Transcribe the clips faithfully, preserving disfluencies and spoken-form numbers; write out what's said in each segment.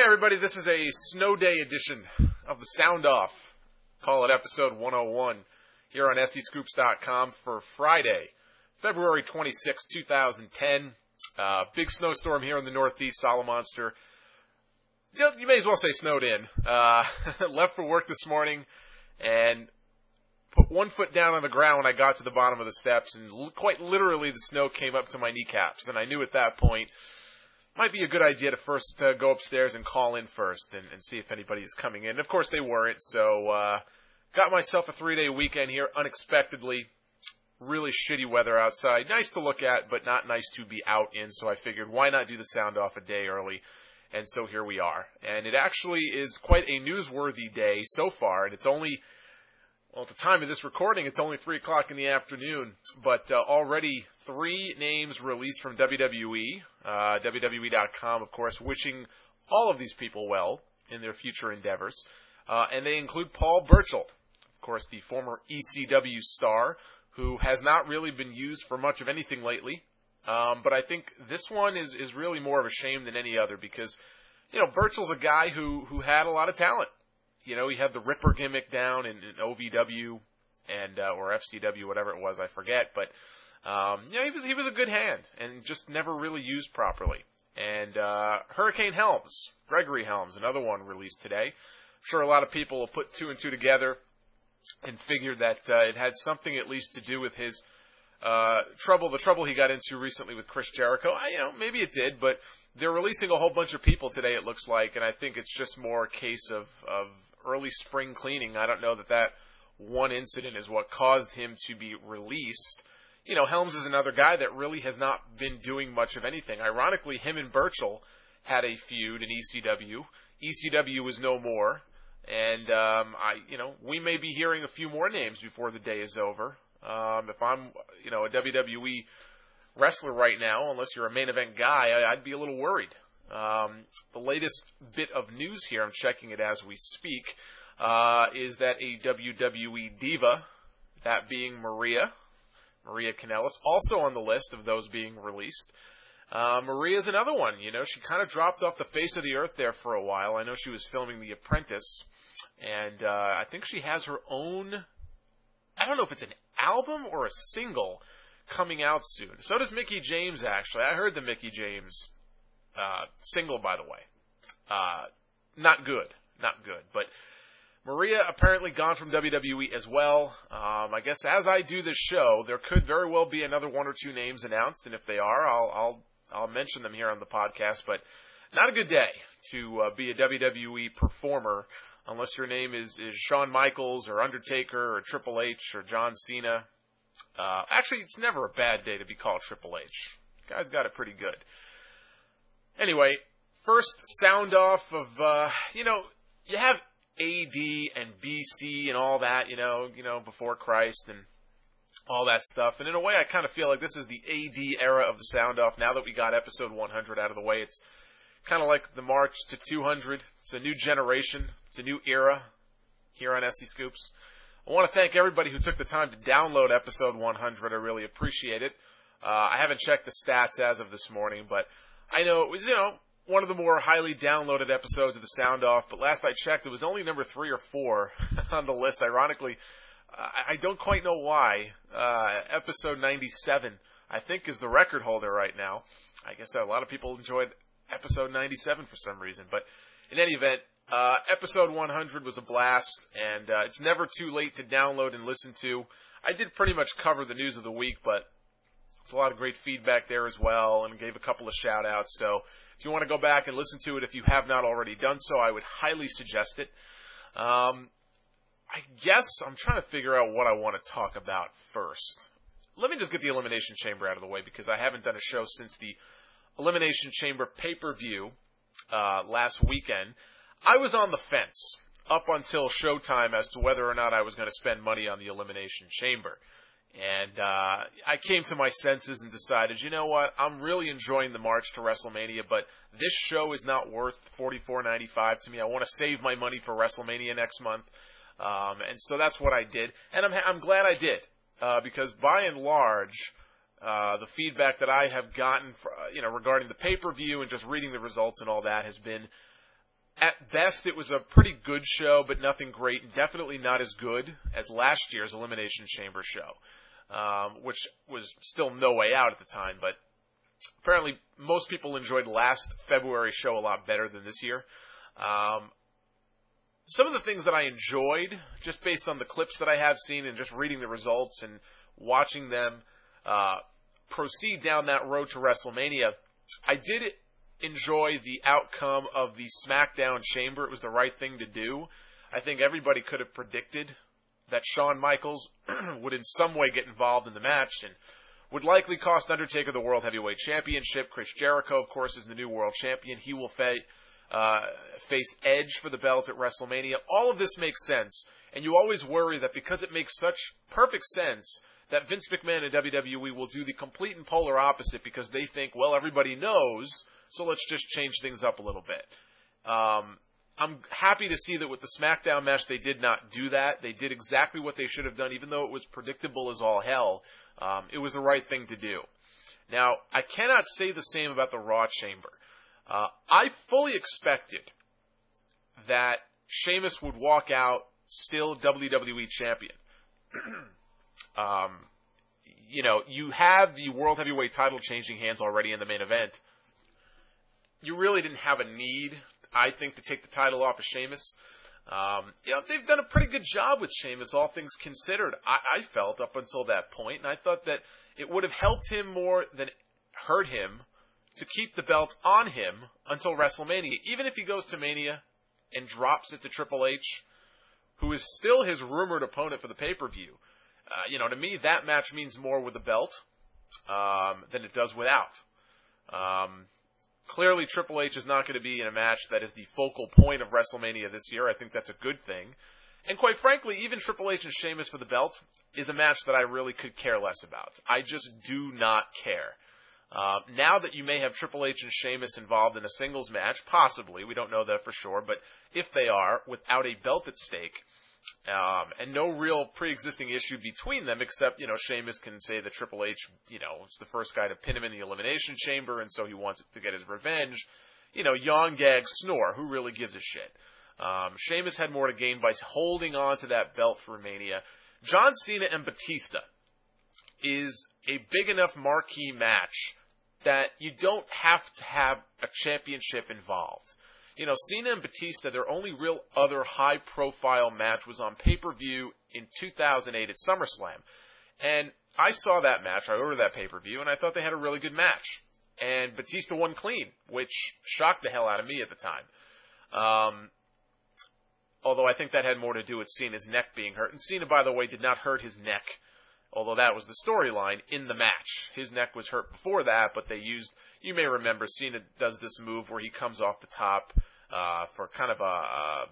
everybody, this is a snow day edition of the Sound Off. Call it episode one oh one here on S D Scoops dot com for Friday, February twenty-sixth, twenty ten. Uh, big snowstorm here in the Northeast, Solomonster. You, you may as well say snowed in. Uh, left for work this morning and put one foot down on the ground when I got to the bottom of the steps, and l- quite literally the snow came up to my kneecaps. And I knew at that point might be a good idea to first uh, go upstairs and call in first and, and see if anybody is coming in. And of course they weren't, so uh, got myself a three-day weekend here unexpectedly. Really shitty weather outside. Nice to look at, but not nice to be out in, so I figured why not do the sound off a day early. And so here we are. And it actually is quite a newsworthy day so far, and it's only, well, at the time of this recording, it's only three o'clock in the afternoon, but uh, already three names released from W W E, uh, W W E dot com, of course, wishing all of these people well in their future endeavors. Uh, and they include Paul Burchill, of course, the former E C W star, who has not really been used for much of anything lately. Um, but I think this one is, is really more of a shame than any other because, you know, Burchill's a guy who, who had a lot of talent. You know, he had the Ripper gimmick down in, in O V W and uh, or F C W, whatever it was, I forget. But um, you know, he was he was a good hand and just never really used properly. And uh, Hurricane Helms, Gregory Helms, another one released today. I'm sure a lot of people will put two and two together and figure that uh, it had something at least to do with his uh, trouble, the trouble he got into recently with Chris Jericho. I, you know, maybe it did, but they're releasing a whole bunch of people today, it looks like, and I think it's just more a case of, of early spring cleaning. I don't know that that one incident is what caused him to be released. You know, Helms is another guy that really has not been doing much of anything. Ironically, him and Burchill had a feud in E C W. E C W is no more. And, um, I, you know, we may be hearing a few more names before the day is over. Um, if I'm, you know, a W W E wrestler right now, unless you're a main event guy, I, I'd be a little worried. Um, the latest bit of news here, I'm checking it as we speak, uh, is that a W W E diva, that being Maria, Maria Kanellis, also on the list of those being released. Uh, Maria's another one, you know, she kind of dropped off the face of the earth there for a while. I know she was filming The Apprentice, and uh, I think she has her own, I don't know if it's an album or a single coming out soon. So does Mickie James, actually. I heard the Mickie James uh, single, by the way. Uh, not good, not good, but Maria apparently gone from W W E as well. Um, I guess as I do this show, there could very well be another one or two names announced, and if they are, I'll I'll I'll mention them here on the podcast. But not a good day to uh, be a W W E performer unless your name is, is Shawn Michaels or Undertaker or Triple H or John Cena. Uh, actually, it's never a bad day to be called Triple H. Guy's got it pretty good. Anyway, first sound off of uh, you know, you have A D and B C and all that, you know, you know, before Christ and all that stuff. And in a way, I kind of feel like this is the A D era of the sound off. Now that we got episode one hundred out of the way, it's kind of like the march to two hundred. It's a new generation. It's a new era here on S D Scoops. I want to thank everybody who took the time to download episode one hundred. I really appreciate it. Uh, I haven't checked the stats as of this morning, but I know it was, you know, one of the more highly downloaded episodes of the Sound Off, but last I checked, it was only number three or four on the list. Ironically, uh, I don't quite know why. Uh, episode ninety-seven, I think, is the record holder right now. I guess a lot of people enjoyed episode ninety-seven for some reason, but in any event, uh, episode one hundred was a blast, and uh, it's never too late to download and listen to. I did pretty much cover the news of the week, but it's a lot of great feedback there as well, and gave a couple of shout-outs, so if you want to go back and listen to it, if you have not already done so, I would highly suggest it. Um, I guess I'm trying to figure out what I want to talk about first. Let me just get the Elimination Chamber out of the way, because I haven't done a show since the Elimination Chamber pay-per-view uh, last weekend. I was on the fence up until Showtime as to whether or not I was going to spend money on the Elimination Chamber. And uh, I came to my senses and decided, you know what, I'm really enjoying the march to WrestleMania, but this show is not worth forty-four ninety-five to me. I want to save my money for WrestleMania next month. Um, and so that's what I did. And I'm, I'm glad I did, uh, because by and large, uh, the feedback that I have gotten for, you know, regarding the pay-per-view and just reading the results and all that has been At best, it was a pretty good show, but nothing great, and definitely not as good as last year's Elimination Chamber show, um, which was still no way out at the time, but apparently most people enjoyed last February show a lot better than this year. Um, some of the things that I enjoyed, just based on the clips that I have seen and just reading the results and watching them uh, proceed down that road to WrestleMania, I did enjoy the outcome of the SmackDown Chamber. It was the right thing to do. I think everybody could have predicted that Shawn Michaels would in some way get involved in the match and would likely cost Undertaker the World Heavyweight Championship. Chris Jericho, of course, is the new World Champion. He will fa- uh, face Edge for the belt at WrestleMania. All of this makes sense, and you always worry that because it makes such perfect sense that Vince McMahon and W W E will do the complete and polar opposite because they think, well, everybody knows, so let's just change things up a little bit. Um, I'm happy to see that with the SmackDown match, they did not do that. They did exactly what they should have done, even though it was predictable as all hell. Um, it was the right thing to do. Now, I cannot say the same about the Raw Chamber. Uh, I fully expected that Sheamus would walk out still W W E champion. um, you know, you have the World Heavyweight title changing hands already in the main event. You really didn't have a need, I think, to take the title off of Sheamus. Um, you know, they've done a pretty good job with Sheamus, all things considered, I, I felt, up until that point. And I thought that it would have helped him more than hurt him to keep the belt on him until WrestleMania. Even if he goes to Mania and drops it to Triple H, who is still his rumored opponent for the pay-per-view. Uh, you know, to me, that match means more with the belt um, than it does without. Um, clearly, Triple H is not going to be in a match that is the focal point of WrestleMania this year. I think that's a good thing. And quite frankly, even Triple H and Sheamus for the belt is a match that I really could care less about. I just do not care. Uh, now that you may have Triple H and Sheamus involved in a singles match, possibly, we don't know that for sure, but if they are, without a belt at stake, um, and no real pre-existing issue between them, except, you know, Sheamus can say that Triple H, you know, is the first guy to pin him in the Elimination Chamber, and so he wants to get his revenge. You know, yawn, gag, snore. Who really gives a shit? Um, Sheamus had more to gain by holding on to that belt for Mania. John Cena and Batista is a big enough marquee match that you don't have to have a championship involved. You know, Cena and Batista, their only real other high-profile match was on pay-per-view in two thousand eight at SummerSlam. And I saw that match, I ordered that pay-per-view, and I thought they had a really good match. And Batista won clean, which shocked the hell out of me at the time. Um, although I think that had more to do with Cena's neck being hurt. And Cena, by the way, did not hurt his neck, although that was the storyline in the match. His neck was hurt before that, but they used, you may remember, Cena does this move where he comes off the top uh, for kind of a, a,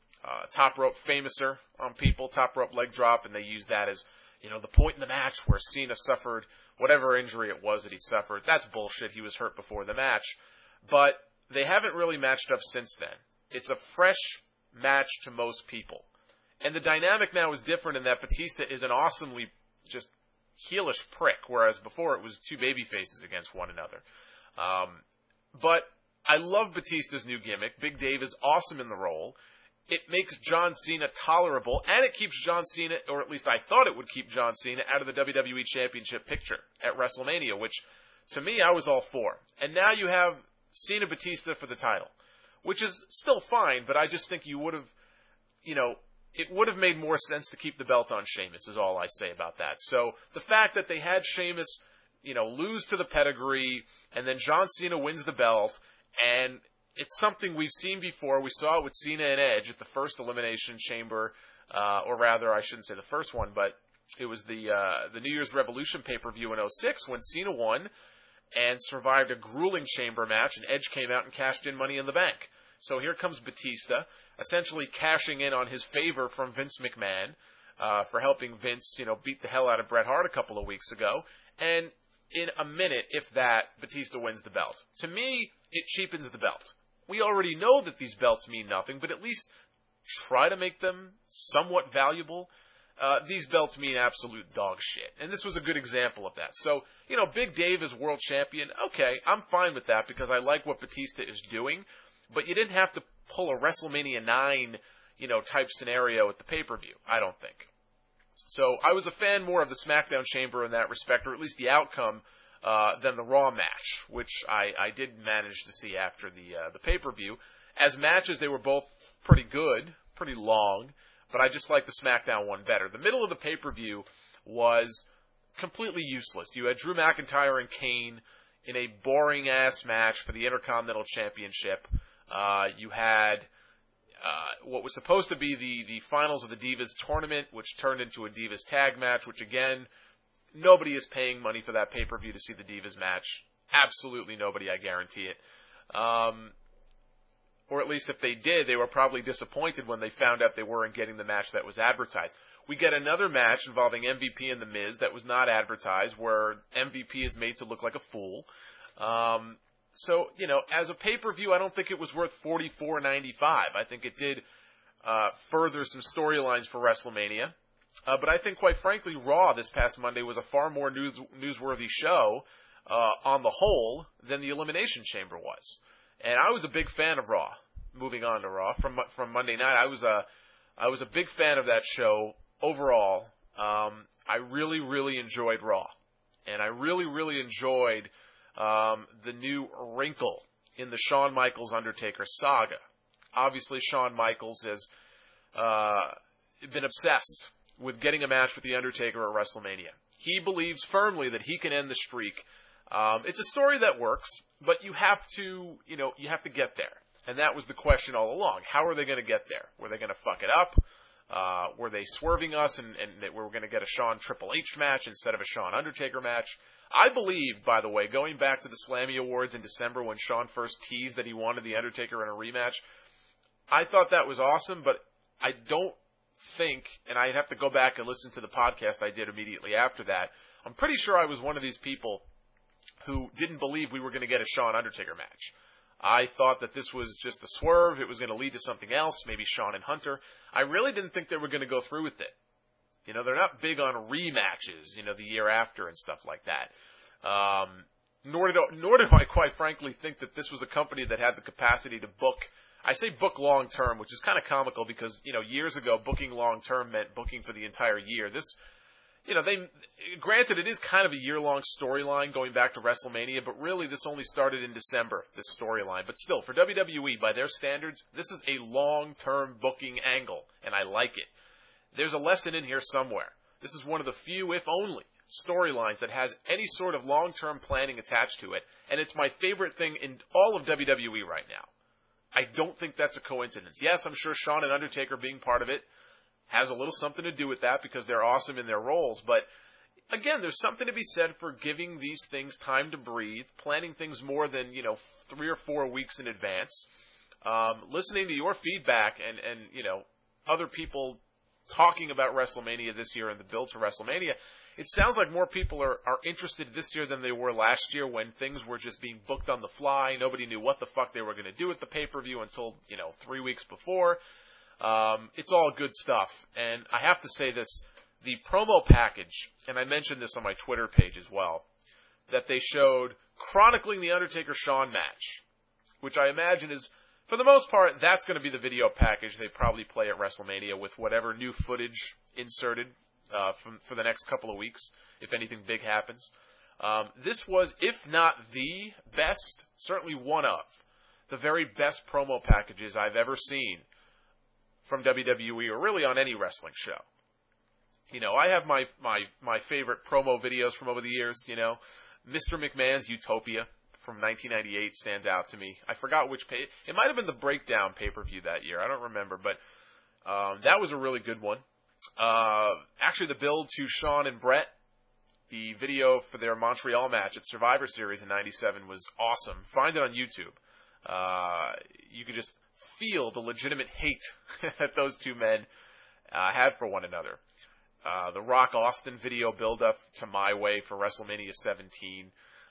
a top rope famouser on people, top rope leg drop, and they use that as, you know, the point in the match where Cena suffered whatever injury it was that he suffered. That's bullshit. He was hurt before the match. But they haven't really matched up since then. It's a fresh match to most people. And the dynamic now is different in that Batista is an awesomely just heelish prick, whereas before it was two baby faces against one another. Um, but I love Batista's new gimmick. Big Dave is awesome in the role. It makes John Cena tolerable, and it keeps John Cena, or at least I thought it would keep John Cena, out of the W W E Championship picture at WrestleMania, which, to me, I was all for. And now you have Cena Batista for the title, which is still fine, but I just think you would have, you know, it would have made more sense to keep the belt on Sheamus, is all I say about that. So the fact that they had Sheamus, you know, lose to the pedigree, and then John Cena wins the belt, and it's something we've seen before. We saw it with Cena and Edge at the first Elimination Chamber, uh, or rather, I shouldn't say the first one, but it was the uh, the New Year's Revolution pay-per-view in oh six when Cena won and survived a grueling chamber match, and Edge came out and cashed in Money in the Bank. So here comes Batista, essentially cashing in on his favor from Vince McMahon uh, for helping Vince, you know, beat the hell out of Bret Hart a couple of weeks ago. And in a minute, if that, Batista wins the belt. To me, it cheapens the belt. We already know that these belts mean nothing, but at least try to make them somewhat valuable. Uh, these belts mean absolute dog shit. And this was a good example of that. So, you know, Big Dave is world champion. Okay, I'm fine with that because I like what Batista is doing. But you didn't have to pull a WrestleMania nine, you know, type scenario at the pay-per-view. I don't think. So I was a fan more of the SmackDown Chamber in that respect, or at least the outcome, uh, than the Raw match, which I, I did manage to see after the uh, the pay-per-view. As matches, they were both pretty good, pretty long, but I just like the SmackDown one better. The middle of the pay-per-view was completely useless. You had Drew McIntyre and Kane in a boring-ass match for the Intercontinental Championship. Uh, you had uh, what was supposed to be the, the finals of the Divas tournament, which turned into a Divas tag match, which, again, nobody is paying money for that pay-per-view to see the Divas match. Absolutely nobody, I guarantee it. Um, or at least if they did, they were probably disappointed when they found out they weren't getting the match that was advertised. We get another match involving M V P and The Miz that was not advertised, where M V P is made to look like a fool. Um, so, you know, as a pay-per-view, I don't think it was worth forty-four ninety-five. I think it did uh, further some storylines for WrestleMania. Uh, but I think, quite frankly, Raw this past Monday was a far more news, newsworthy show uh, on the whole than the Elimination Chamber was. And I was a big fan of Raw. Moving on to Raw from from Monday night, I was a I was a big fan of that show overall. Um, I really really enjoyed Raw, and I really really enjoyed um, the new wrinkle in the Shawn Michaels Undertaker saga. Obviously, Shawn Michaels has uh, been obsessed with getting a match with the Undertaker at WrestleMania. He believes firmly that he can end the streak. Um, it's a story that works, but you have to, you know, you have to get there. And that was the question all along. How are they going to get there? Were they going to fuck it up? Uh, were they swerving us and, and that we were going to get a Shawn Triple H match instead of a Shawn Undertaker match? I believe, by the way, going back to the Slammy Awards in December when Shawn first teased that he wanted the Undertaker in a rematch, I thought that was awesome, but I don't think, and I'd have to go back and listen to the podcast I did immediately after that, I'm pretty sure I was one of these people who didn't believe we were going to get a Shawn Undertaker match. I thought that this was just a swerve. It was going to lead to something else, maybe Shawn and Hunter. I really didn't think they were going to go through with it. You know, they're not big on rematches, you know, the year after and stuff like that. Um, nor did, nor did I, quite frankly, think that this was a company that had the capacity to book. I say book long term, which is kind of comical because, you know, years ago, booking long term meant booking for the entire year. This, you know, they, granted, it is kind of a year-long storyline going back to WrestleMania, but really this only started in December, this storyline. But still, for W W E, by their standards, this is a long-term booking angle, and I like it. There's a lesson in here somewhere. This is one of the few, if only, storylines that has any sort of long-term planning attached to it, and it's my favorite thing in all of W W E right now. I don't think that's a coincidence. Yes, I'm sure Shawn and Undertaker being part of it has a little something to do with that because they're awesome in their roles. But again, there's something to be said for giving these things time to breathe, planning things more than, you know, three or four weeks in advance, um, listening to your feedback and, and, you know, other people talking about WrestleMania this year and the build to WrestleMania. It sounds like more people are, are interested this year than they were last year when things were just being booked on the fly. Nobody knew what the fuck they were going to do at the pay-per-view until, you know, three weeks before. Um, it's all good stuff. And I have to say this, the promo package, and I mentioned this on my Twitter page as well, that they showed chronicling the Undertaker-Shawn match, which I imagine is, for the most part, that's going to be the video package they probably play at WrestleMania with whatever new footage inserted uh, from, for the next couple of weeks, if anything big happens. Um, this was, if not the best, certainly one of the very best promo packages I've ever seen from W W E or really on any wrestling show. You know, I have my, my, my favorite promo videos from over the years, you know. Mister McMahon's Utopia from nineteen ninety-eight stands out to me. I forgot which pay. It might have been the Breakdown pay-per-view that year. I don't remember, but um, that was a really good one. Uh, actually, the build to Shawn and Brett, the video for their Montreal match at Survivor Series in ninety-seven was awesome. Find it on YouTube. Uh, you could just feel the legitimate hate that those two men uh, had for one another. Uh, the Rock Austin video build-up to My Way for WrestleMania seventeen.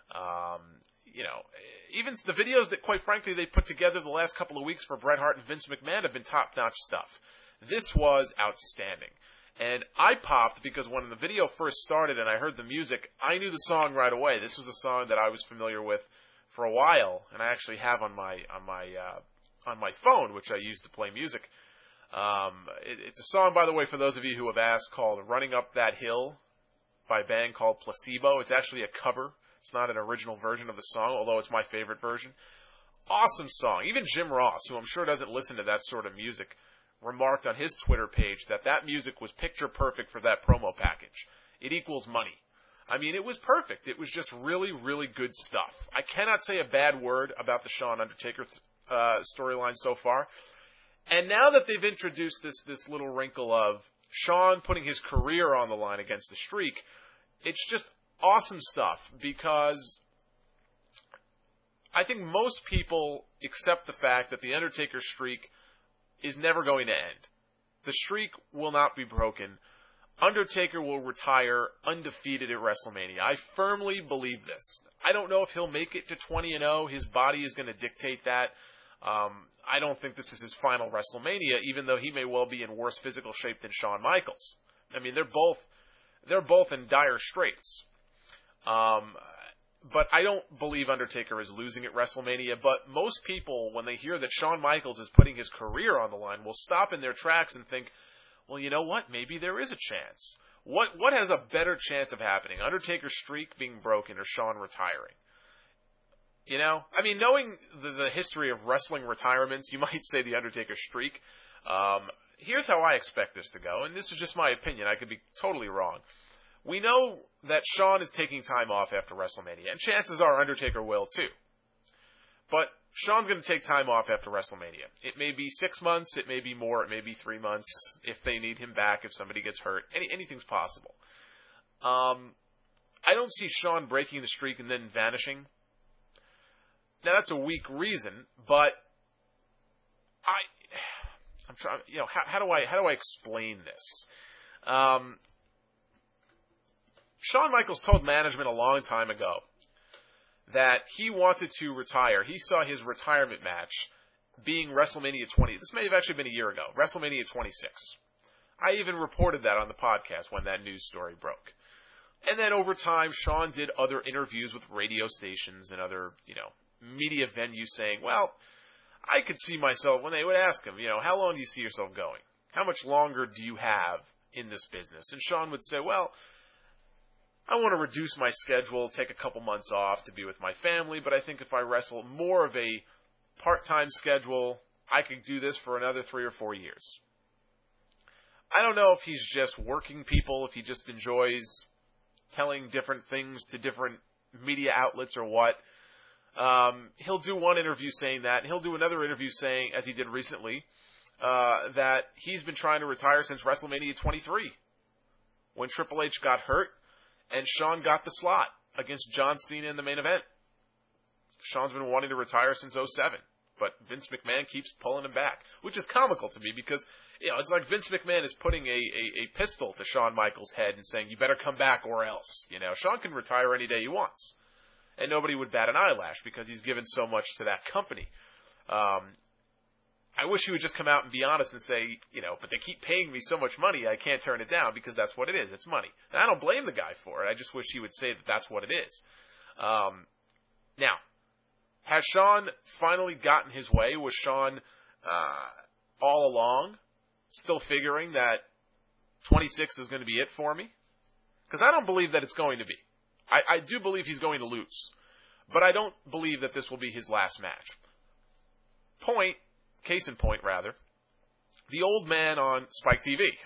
Um, you know, even the videos that, quite frankly, they put together the last couple of weeks for Bret Hart and Vince McMahon have been top-notch stuff. This was outstanding. And I popped because when the video first started and I heard the music, I knew the song right away. This was a song that I was familiar with for a while, and I actually have on my on my uh, on my phone, which I use to play music. Um, it, it's a song, by the way, for those of you who have asked, called Running Up That Hill by a band called Placebo. It's actually a cover. It's not an original version of the song, although it's my favorite version. Awesome song. Even Jim Ross, who I'm sure doesn't listen to that sort of music, remarked on his Twitter page that that music was picture perfect for that promo package. It equals money. I mean, it was perfect. It was just really, really good stuff. I cannot say a bad word about the Shawn Undertaker uh, storyline so far. And now that they've introduced this this little wrinkle of Shawn putting his career on the line against the Streak, it's just awesome stuff, because I think most people accept the fact that the Undertaker streak is never going to end. The streak will not be broken. Undertaker will retire undefeated at WrestleMania. I firmly believe this. I don't know if he'll make it to twenty and oh. His body is going to dictate that. Um, I don't think this is his final WrestleMania, even though he may well be in worse physical shape than Shawn Michaels. I mean, they're both they're both in dire straits. Um, but I don't believe Undertaker is losing at WrestleMania. But most people, when they hear that Shawn Michaels is putting his career on the line, will stop in their tracks and think, well, you know what? Maybe there is a chance. What what has a better chance of happening? Undertaker's streak being broken or Shawn retiring? You know? I mean, knowing the, the history of wrestling retirements, you might say the Undertaker's streak. Um, here's how I expect this to go, and this is just my opinion. I could be totally wrong. We know that Shawn is taking time off after WrestleMania, and chances are Undertaker will too. But Shawn's going to take time off after WrestleMania. It may be six months, it may be more, it may be three months if they need him back, if somebody gets hurt. Any, anything's possible. Um, I don't see Shawn breaking the streak and then vanishing. Now that's a weak reason, but I, I'm trying. You know, how, how do I how do I explain this? Um, Shawn Michaels told management a long time ago that he wanted to retire. He saw his retirement match being WrestleMania twenty. This may have actually been a year ago, WrestleMania twenty-six. I even reported that on the podcast when that news story broke. And then over time, Shawn did other interviews with radio stations and other, you know, media venues saying, well, I could see myself, when they would ask him, you know, how long do you see yourself going? How much longer do you have in this business? And Shawn would say, well, I want to reduce my schedule, take a couple months off to be with my family, but I think if I wrestle more of a part-time schedule, I could do this for another three or four years. I don't know if he's just working people, if he just enjoys telling different things to different media outlets or what. Um, he'll do one interview saying that, and he'll do another interview saying, as he did recently, uh, that he's been trying to retire since WrestleMania twenty-three, when Triple H got hurt, and Shawn got the slot against John Cena in the main event. Shawn's been wanting to retire since oh seven, but Vince McMahon keeps pulling him back, which is comical to me because, you know, it's like Vince McMahon is putting a, a, a pistol to Shawn Michaels' head and saying, you better come back or else. You know, Shawn can retire any day he wants. And nobody would bat an eyelash because he's given so much to that company. Um, I wish he would just come out and be honest and say, you know, but they keep paying me so much money, I can't turn it down because that's what it is. It's money. And I don't blame the guy for it. I just wish he would say that that's what it is. Um, now, has Shawn finally gotten his way? Was Shawn uh, all along still figuring that twenty-six is going to be it for me? Because I don't believe that it's going to be. I, I do believe he's going to lose. But I don't believe that this will be his last match. Point, case in point rather, the old man on Spike T V.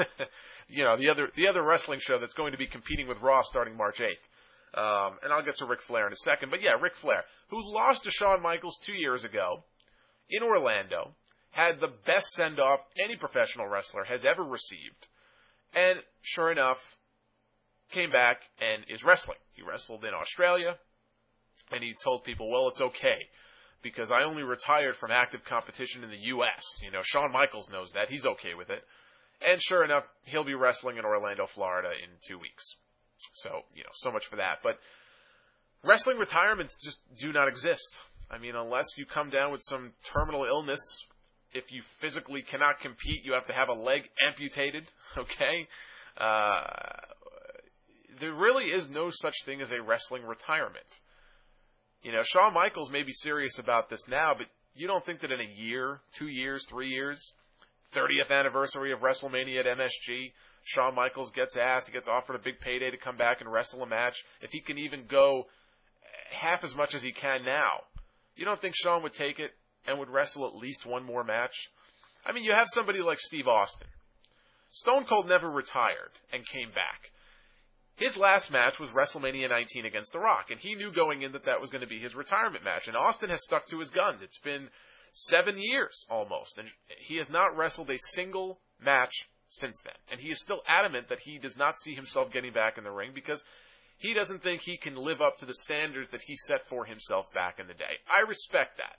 you know, the other the other wrestling show that's going to be competing with Raw starting March eighth. Um, and I'll get to Ric Flair in a second. But yeah, Ric Flair, who lost to Shawn Michaels two years ago in Orlando, had the best send-off any professional wrestler has ever received. And sure enough, came back and is wrestling. He wrestled in Australia, and he told people, well, it's okay, because I only retired from active competition in the U S You know, Shawn Michaels knows that. He's okay with it. And sure enough, he'll be wrestling in Orlando, Florida in two weeks. So, you know, so much for that. But wrestling retirements just do not exist. I mean, unless you come down with some terminal illness, if you physically cannot compete, you have to have a leg amputated, okay? Uh... There really is no such thing as a wrestling retirement. You know, Shawn Michaels may be serious about this now, but You don't think that in a year, two years, three years, thirtieth anniversary of WrestleMania at M S G, Shawn Michaels gets asked, he gets offered a big payday to come back and wrestle a match. If he can even go half as much as he can now, you don't think Shawn would take it and would wrestle at least one more match? I mean, you have somebody like Steve Austin. Stone Cold never retired and came back. His last match was WrestleMania nineteen against The Rock, and he knew going in that that was going to be his retirement match. And Austin has stuck to his guns. It's been seven years almost, and he has not wrestled a single match since then. And he is still adamant that he does not see himself getting back in the ring because he doesn't think he can live up to the standards that he set for himself back in the day. I respect that.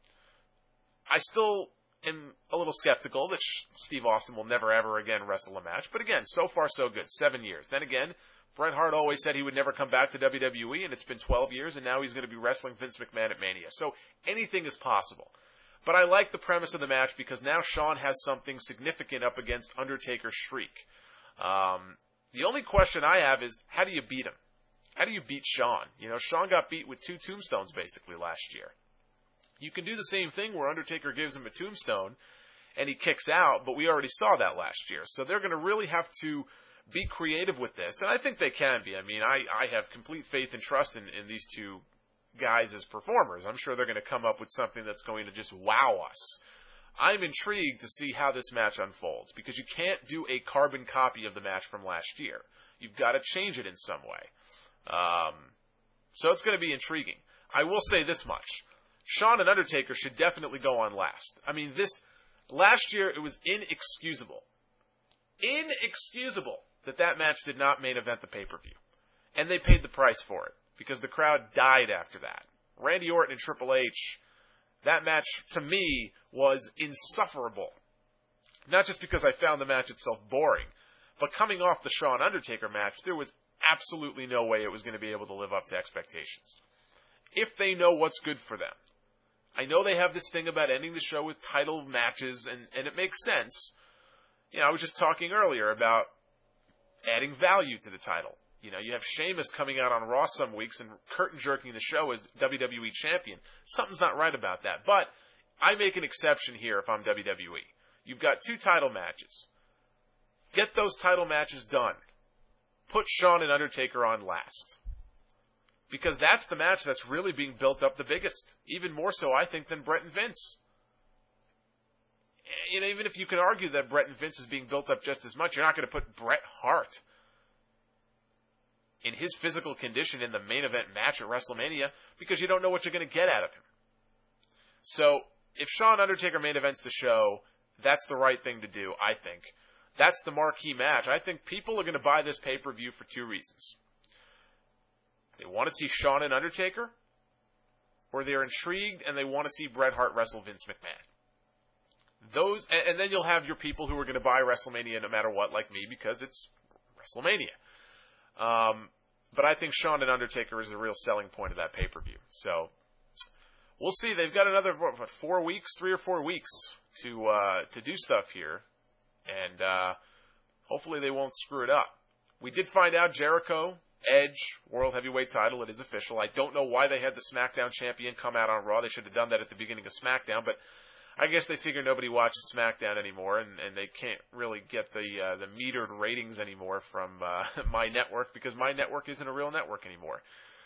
I still am a little skeptical that Steve Austin will never ever again wrestle a match. But again, so far so good. Seven years. Then again, Bret Hart always said he would never come back to W W E, and it's been twelve years, and now he's going to be wrestling Vince McMahon at Mania. So anything is possible. But I like the premise of the match because now Shawn has something significant up against Undertaker's streak. Um, the only question I have is, how do you beat him? How do you beat Shawn? You know, Shawn got beat with two tombstones basically last year. You can do the same thing where Undertaker gives him a tombstone and he kicks out, but we already saw that last year. So they're going to really have to be creative with this, and I think they can be. I mean, I, I have complete faith and trust in, in these two guys as performers. I'm sure they're going to come up with something that's going to just wow us. I'm intrigued to see how this match unfolds, because you can't do a carbon copy of the match from last year. You've got to change it in some way. Um, so it's going to be intriguing. I will say this much. Shawn and Undertaker should definitely go on last. I mean, this last year, it was inexcusable. Inexcusable that that match did not main event the pay-per-view. And they paid the price for it, because the crowd died after that. Randy Orton and Triple H, that match, to me, was insufferable. Not just because I found the match itself boring, but coming off the Shawn Undertaker match, there was absolutely no way it was going to be able to live up to expectations. If they know what's good for them. I know they have this thing about ending the show with title matches, and, and it makes sense. You know, I was just talking earlier about adding value to the title. You know, you have Sheamus coming out on Raw some weeks and curtain jerking the show as W W E champion. Something's not right about that. But I make an exception here if I'm W W E. You've got two title matches. Get those title matches done. Put Shawn and Undertaker on last. Because that's the match that's really being built up the biggest. Even more so, I think, than Bret and Vince. You know, even if you can argue that Bret and Vince is being built up just as much, you're not going to put Bret Hart in his physical condition in the main event match at WrestleMania because you don't know what you're going to get out of him. So, if Shawn Undertaker main events the show, that's the right thing to do, I think. That's the marquee match. I think people are going to buy this pay-per-view for two reasons. They want to see Shawn and Undertaker, or they're intrigued and they want to see Bret Hart wrestle Vince McMahon. Those, and then you'll have your people who are going to buy WrestleMania no matter what, like me, because it's WrestleMania. Um, but I think Shawn and Undertaker is the real selling point of that pay-per-view. So, we'll see. They've got another, what, four weeks, three or four weeks to uh, to do stuff here. And uh, hopefully they won't screw it up. We did find out Jericho, Edge, World Heavyweight title. It is official. I don't know why they had the SmackDown champion come out on Raw. They should have done that at the beginning of SmackDown, but I guess they figure nobody watches SmackDown anymore, and, and they can't really get the uh, the metered ratings anymore from uh, my network, because my network isn't a real network anymore.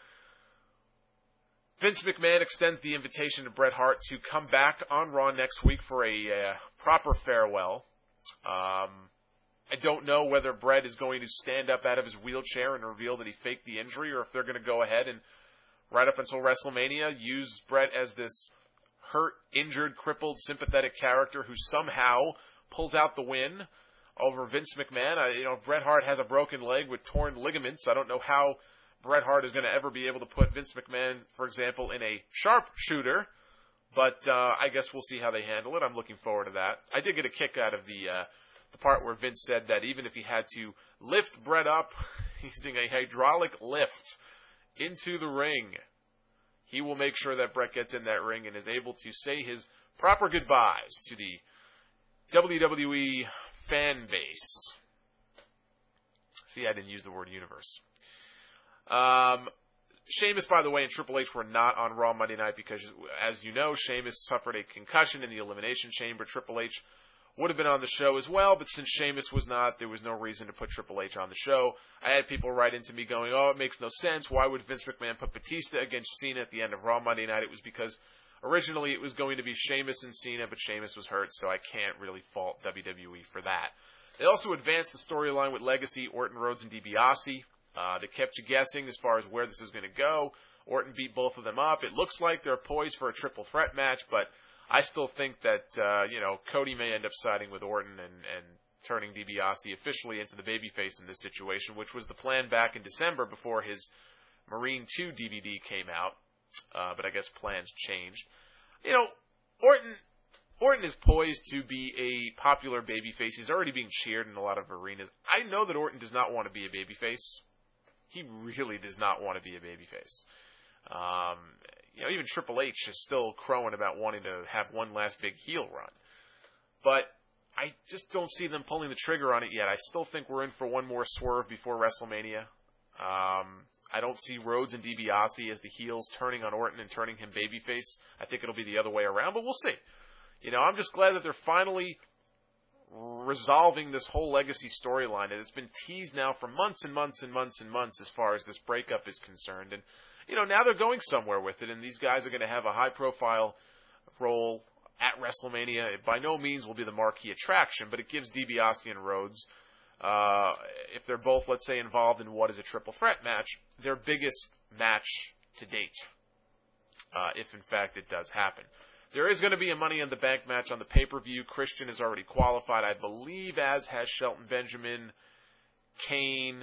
Vince McMahon extends the invitation to Bret Hart to come back on Raw next week for a uh, proper farewell. Um, I don't know whether Bret is going to stand up out of his wheelchair and reveal that he faked the injury, or if they're going to go ahead and, right up until WrestleMania, use Bret as this hurt, injured, crippled, sympathetic character who somehow pulls out the win over Vince McMahon. I, you know, Bret Hart has a broken leg with torn ligaments. I don't know how Bret Hart is going to ever be able to put Vince McMahon, for example, in a sharpshooter. But uh, I guess we'll see how they handle it. I'm looking forward to that. I did get a kick out of the uh, the part where Vince said that even if he had to lift Bret up using a hydraulic lift into the ring, he will make sure that Bret gets in that ring and is able to say his proper goodbyes to the W W E fan base. See, I didn't use the word universe. Um, Sheamus, by the way, and Triple H were not on Raw Monday night because, as you know, Sheamus suffered a concussion in the Elimination Chamber. Triple H would have been on the show as well, but since Sheamus was not, there was no reason to put Triple H on the show. I had people write into me going, oh, it makes no sense. Why would Vince McMahon put Batista against Cena at the end of Raw Monday night? It was because originally it was going to be Sheamus and Cena, but Sheamus was hurt, so I can't really fault W W E for that. They also advanced the storyline with Legacy, Orton, Rhodes, and DiBiase. Uh, they kept you guessing as far as where this is going to go. Orton beat both of them up. It looks like they're poised for a triple threat match, but I still think that, uh, you know, Cody may end up siding with Orton and, and turning DiBiase officially into the babyface in this situation, which was the plan back in December before his Marine two D V D came out. Uh, but I guess plans changed. You know, Orton, Orton is poised to be a popular babyface. He's already being cheered in a lot of arenas. I know that Orton does not want to be a babyface. He really does not want to be a babyface. Um, you know, even Triple H is still crowing about wanting to have one last big heel run. But I just don't see them pulling the trigger on it yet. I still think we're in for one more swerve before WrestleMania. Um, I don't see Rhodes and DiBiase as the heels turning on Orton and turning him babyface. I think it'll be the other way around, but we'll see. You know, I'm just glad that they're finally resolving this whole Legacy storyline. And it's been teased now for months and months and months and months as far as this breakup is concerned. And, you know, now they're going somewhere with it, and these guys are going to have a high-profile role at WrestleMania. It by no means will be the marquee attraction, but it gives DiBiase and Rhodes, uh, if they're both, let's say, involved in what is a triple threat match, their biggest match to date, uh, if in fact it does happen. There is going to be a Money in the Bank match on the pay-per-view. Christian is already qualified, I believe, as has Shelton Benjamin, Kane,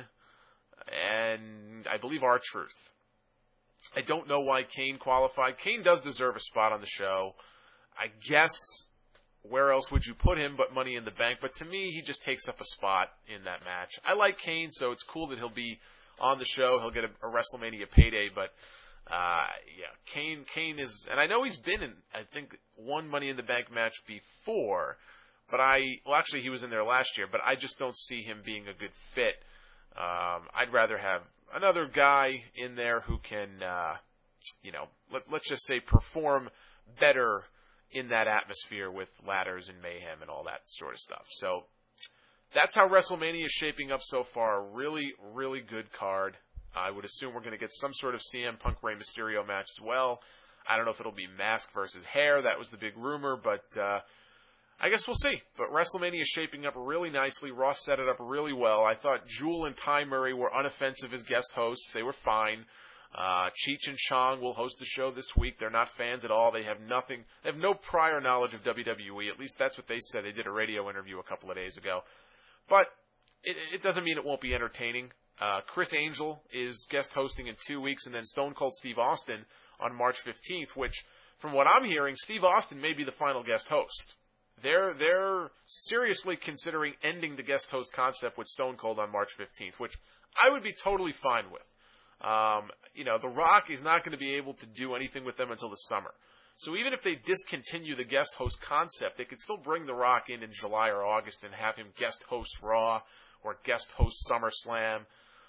and I believe R-Truth. I don't know why Kane qualified. Kane does deserve a spot on the show. I guess where else would you put him but Money in the Bank? But to me, he just takes up a spot in that match. I like Kane, so it's cool that he'll be on the show. He'll get a, a WrestleMania payday, but Uh, yeah, Kane, Kane is, and I know he's been in, I think, one Money in the Bank match before, but I, well, actually he was in there last year, but I just don't see him being a good fit. Um, I'd rather have another guy in there who can, uh, you know, let, let's just say perform better in that atmosphere with ladders and mayhem and all that sort of stuff. So that's how WrestleMania is shaping up so far. Really, really good card. I would assume we're going to get some sort of C M Punk Rey Mysterio match as well. I don't know if it'll be mask versus hair. That was the big rumor, but uh, I guess we'll see. But WrestleMania is shaping up really nicely. Ross set it up really well. I thought Jewel and Ty Murray were unoffensive as guest hosts. They were fine. Uh, Cheech and Chong will host the show this week. They're not fans at all. They have nothing. They have no prior knowledge of W W E. At least that's what they said. They did a radio interview a couple of days ago. But it, it doesn't mean it won't be entertaining. Uh, Chris Angel is guest hosting in two weeks, and then Stone Cold Steve Austin on March fifteenth, which, from what I'm hearing, Steve Austin may be the final guest host. They're, they're seriously considering ending the guest host concept with Stone Cold on March fifteenth, which I would be totally fine with. Um, you know, The Rock is not going to be able to do anything with them until the summer. So even if they discontinue the guest host concept, they could still bring The Rock in in July or August and have him guest host Raw or guest host SummerSlam.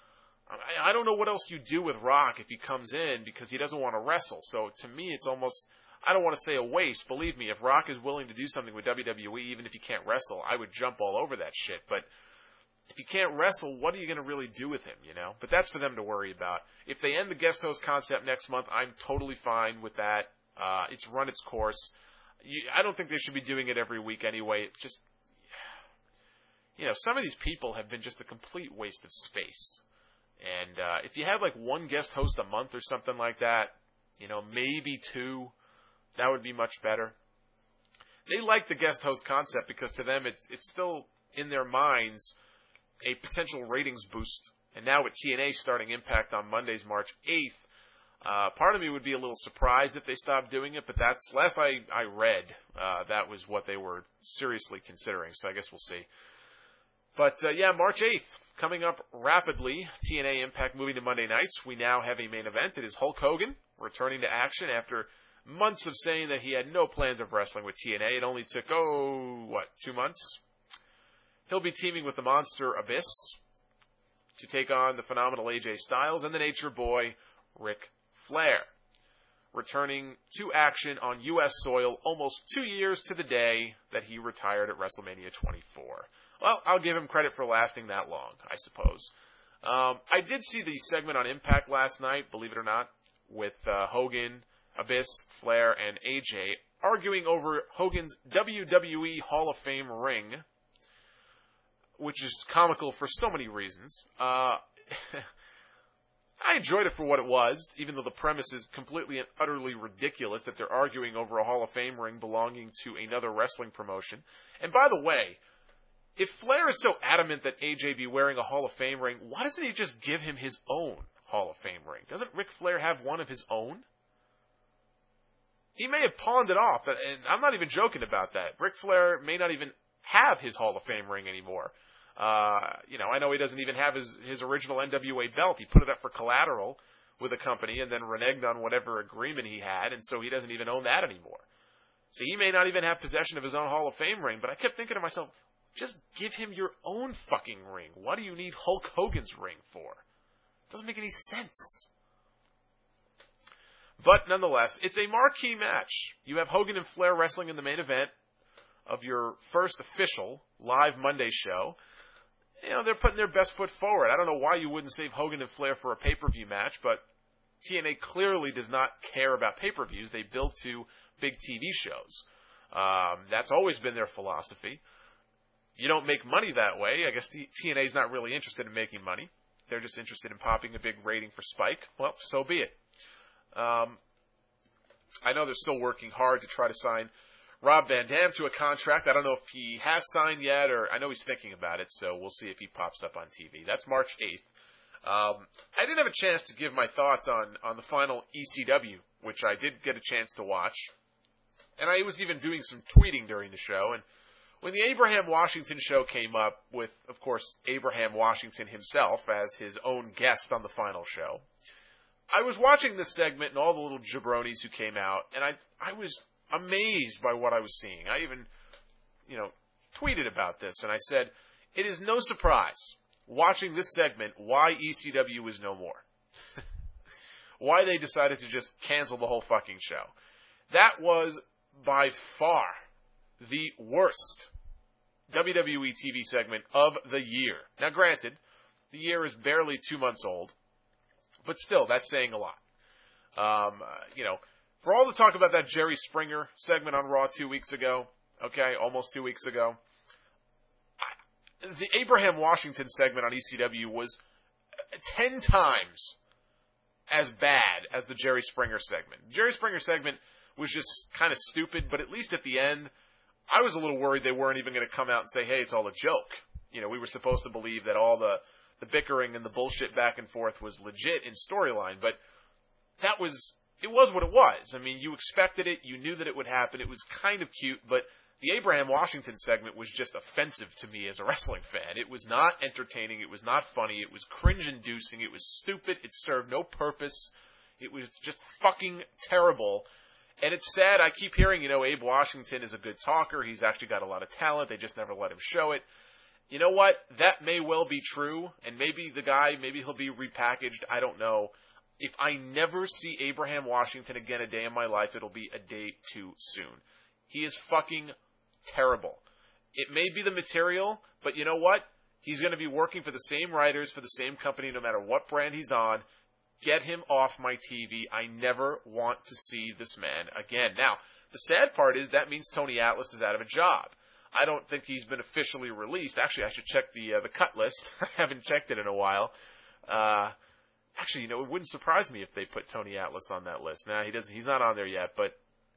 I don't know what else you do with Rock if he comes in because he doesn't want to wrestle. So to me, it's almost, I don't want to say a waste. Believe me, if Rock is willing to do something with W W E, even if he can't wrestle, I would jump all over that shit. But if he can't wrestle, what are you going to really do with him, you know? But that's for them to worry about. If they end the guest host concept next month, I'm totally fine with that. Uh, it's run its course. You, I don't think they should be doing it every week anyway. It's just, you know, some of these people have been just a complete waste of space. And uh, if you had like one guest host a month or something like that, you know, maybe two, that would be much better. They like the guest host concept because to them it's it's still in their minds a potential ratings boost. And now with T N A starting Impact on Mondays, March eighth, uh, part of me would be a little surprised if they stopped doing it, but that's, last I, I read, uh, that was what they were seriously considering, so I guess we'll see. But, uh, yeah, March eighth, coming up rapidly. T N A Impact moving to Monday nights. We now have a main event. It is Hulk Hogan returning to action after months of saying that he had no plans of wrestling with T N A. It only took, oh, what, two months? He'll be teaming with the Monster Abyss to take on the phenomenal A J Styles and the Nature Boy, Ric Flair, returning to action on U S soil almost two years to the day that he retired at WrestleMania twenty-four. Well, I'll give him credit for lasting that long, I suppose. Um, I did see the segment on Impact last night, believe it or not, with uh, Hogan, Abyss, Flair, and A J arguing over Hogan's W W E Hall of Fame ring, which is comical for so many reasons. Uh, I enjoyed it for what it was, even though the premise is completely and utterly ridiculous that they're arguing over a Hall of Fame ring belonging to another wrestling promotion. And by the way, if Flair is so adamant that A J be wearing a Hall of Fame ring, why doesn't he just give him his own Hall of Fame ring? Doesn't Ric Flair have one of his own? He may have pawned it off, and I'm not even joking about that. Ric Flair may not even have his Hall of Fame ring anymore. Uh, you know, I know he doesn't even have his, his original N W A belt. He put it up for collateral with a company and then reneged on whatever agreement he had, and so he doesn't even own that anymore. So he may not even have possession of his own Hall of Fame ring, but I kept thinking to myself, just give him your own fucking ring. What do you need Hulk Hogan's ring for? It doesn't make any sense. But nonetheless, it's a marquee match. You have Hogan and Flair wrestling in the main event of your first official live Monday show. You know, they're putting their best foot forward. I don't know why you wouldn't save Hogan and Flair for a pay-per-view match, but T N A clearly does not care about pay-per-views. They build to big T V shows. Um, that's always been their philosophy. You don't make money that way. I guess T N A is not really interested in making money. They're just interested in popping a big rating for Spike. Well, so be it. Um, I know they're still working hard to try to sign Rob Van Dam to a contract. I don't know if he has signed yet, or I know he's thinking about it, so we'll see if he pops up on T V. That's March eighth. Um, I didn't have a chance to give my thoughts on, on the final E C W, which I did get a chance to watch. And I was even doing some tweeting during the show, and when the Abraham Washington show came up with, of course, Abraham Washington himself as his own guest on the final show, I was watching this segment and all the little jabronis who came out, and I I was amazed by what I was seeing. I even, you know, tweeted about this, and I said, it is no surprise, watching this segment, why E C W is no more. Why they decided to just cancel the whole fucking show. That was by far the worst W W E T V segment of the year. Now, granted, the year is barely two months old, but still, that's saying a lot. Um, uh, you know, for all the talk about that Jerry Springer segment on Raw two weeks ago, okay, almost two weeks ago, I, the Abraham Washington segment on E C W was ten times as bad as the Jerry Springer segment. The Jerry Springer segment was just kind of stupid, but at least at the end, I was a little worried they weren't even going to come out and say, hey, it's all a joke. You know, we were supposed to believe that all the, the bickering and the bullshit back and forth was legit in storyline, but that was, it was what it was. I mean, you expected it, you knew that it would happen, it was kind of cute, but the Abraham Washington segment was just offensive to me as a wrestling fan. It was not entertaining, it was not funny, it was cringe-inducing, it was stupid, it served no purpose, it was just fucking terrible. And it's sad, I keep hearing, you know, Abe Washington is a good talker, he's actually got a lot of talent, they just never let him show it. You know what? That may well be true, and maybe the guy, maybe he'll be repackaged, I don't know. If I never see Abraham Washington again a day in my life, it'll be a day too soon. He is fucking terrible. It may be the material, but you know what? He's going to be working for the same writers, for the same company, no matter what brand he's on. Get him off my T V. I never want to see this man again. Now, the sad part is that means Tony Atlas is out of a job. I don't think he's been officially released. Actually, I should check the uh, the cut list. I haven't checked it in a while. Uh, actually, you know, it wouldn't surprise me if they put Tony Atlas on that list. Nah, he doesn't. He's not on there yet. But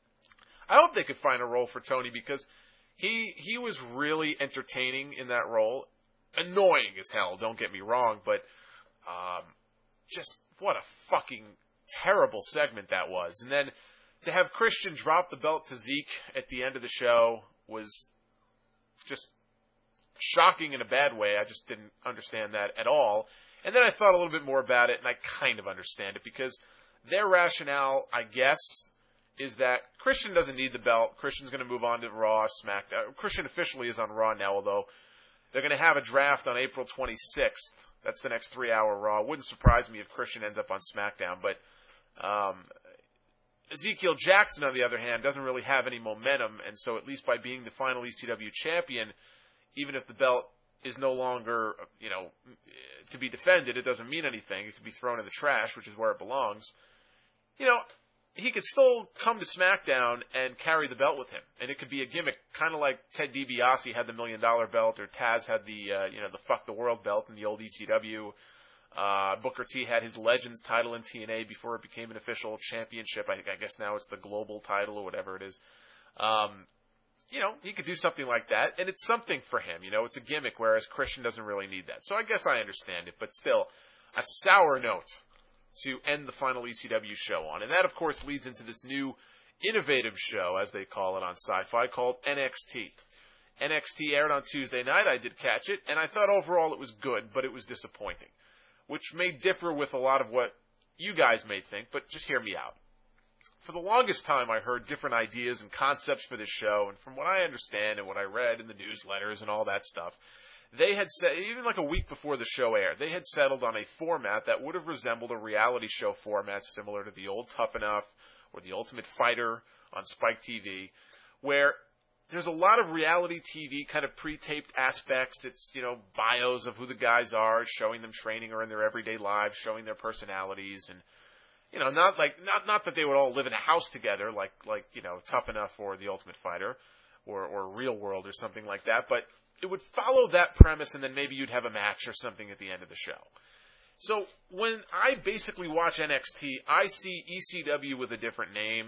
I hope they could find a role for Tony because he he was really entertaining in that role. Annoying as hell. Don't get me wrong, but um, just what a fucking terrible segment that was. And then to have Christian drop the belt to Zeke at the end of the show was just shocking in a bad way. I just didn't understand that at all. And then I thought a little bit more about it, and I kind of understand it, because their rationale, I guess, is that Christian doesn't need the belt. Christian's going to move on to Raw, SmackDown. Christian officially is on Raw now, although they're going to have a draft on April twenty-sixth That's the next three-hour Raw. Wouldn't surprise me if Christian ends up on SmackDown, but um, Ezekiel Jackson, on the other hand, doesn't really have any momentum, and so at least by being the final E C W champion, even if the belt is no longer, you know, to be defended, it doesn't mean anything. It could be thrown in the trash, which is where it belongs. You know, he could still come to SmackDown and carry the belt with him, and it could be a gimmick, kind of like Ted DiBiase had the Million Dollar Belt, or Taz had the, uh, you know, the Fuck the World Belt in the old E C W. Uh, Booker T had his Legends title in T N A before it became an official championship. I, I guess now it's the global title or whatever it is. Um, you know, he could do something like that, and it's something for him. You know, it's a gimmick, whereas Christian doesn't really need that. So I guess I understand it, but still, a sour note to end the final E C W show on. And that, of course, leads into this new innovative show, as they call it on Sci-Fi, called N X T. N X T aired on Tuesday night. I did catch it, and I thought overall it was good, but it was disappointing, which may differ with a lot of what you guys may think, but just hear me out. For the longest time, I heard different ideas and concepts for this show, and from what I understand and what I read in the newsletters and all that stuff, they had said, even like a week before the show aired, they had settled on a format that would have resembled a reality show format similar to the old Tough Enough or the Ultimate Fighter on Spike T V, where there's a lot of reality T V kind of pre-taped aspects. It's, you know, bios of who the guys are, showing them training or in their everyday lives, showing their personalities, and, you know, not like, not, not that they would all live in a house together like, like, you know, Tough Enough or the Ultimate Fighter or, or Real World or something like that, but it would follow that premise, and then maybe you'd have a match or something at the end of the show. So when I basically watch N X T, I see E C W with a different name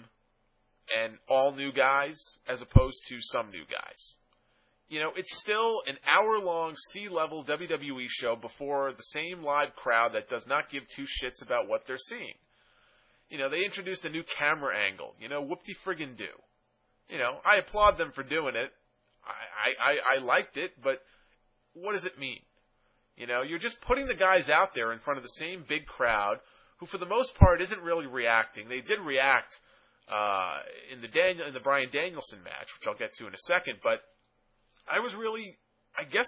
and all new guys as opposed to some new guys. You know, it's still an hour-long C-level W W E show before the same live crowd that does not give two shits about what they're seeing. You know, they introduced a new camera angle. You know, whoop-de-friggin' do. You know, I applaud them for doing it. I, I, I liked it, but what does it mean? You know, you're just putting the guys out there in front of the same big crowd who, for the most part, isn't really reacting. They did react uh, in the Daniel in the Bryan Danielson match, which I'll get to in a second, but I was really, I guess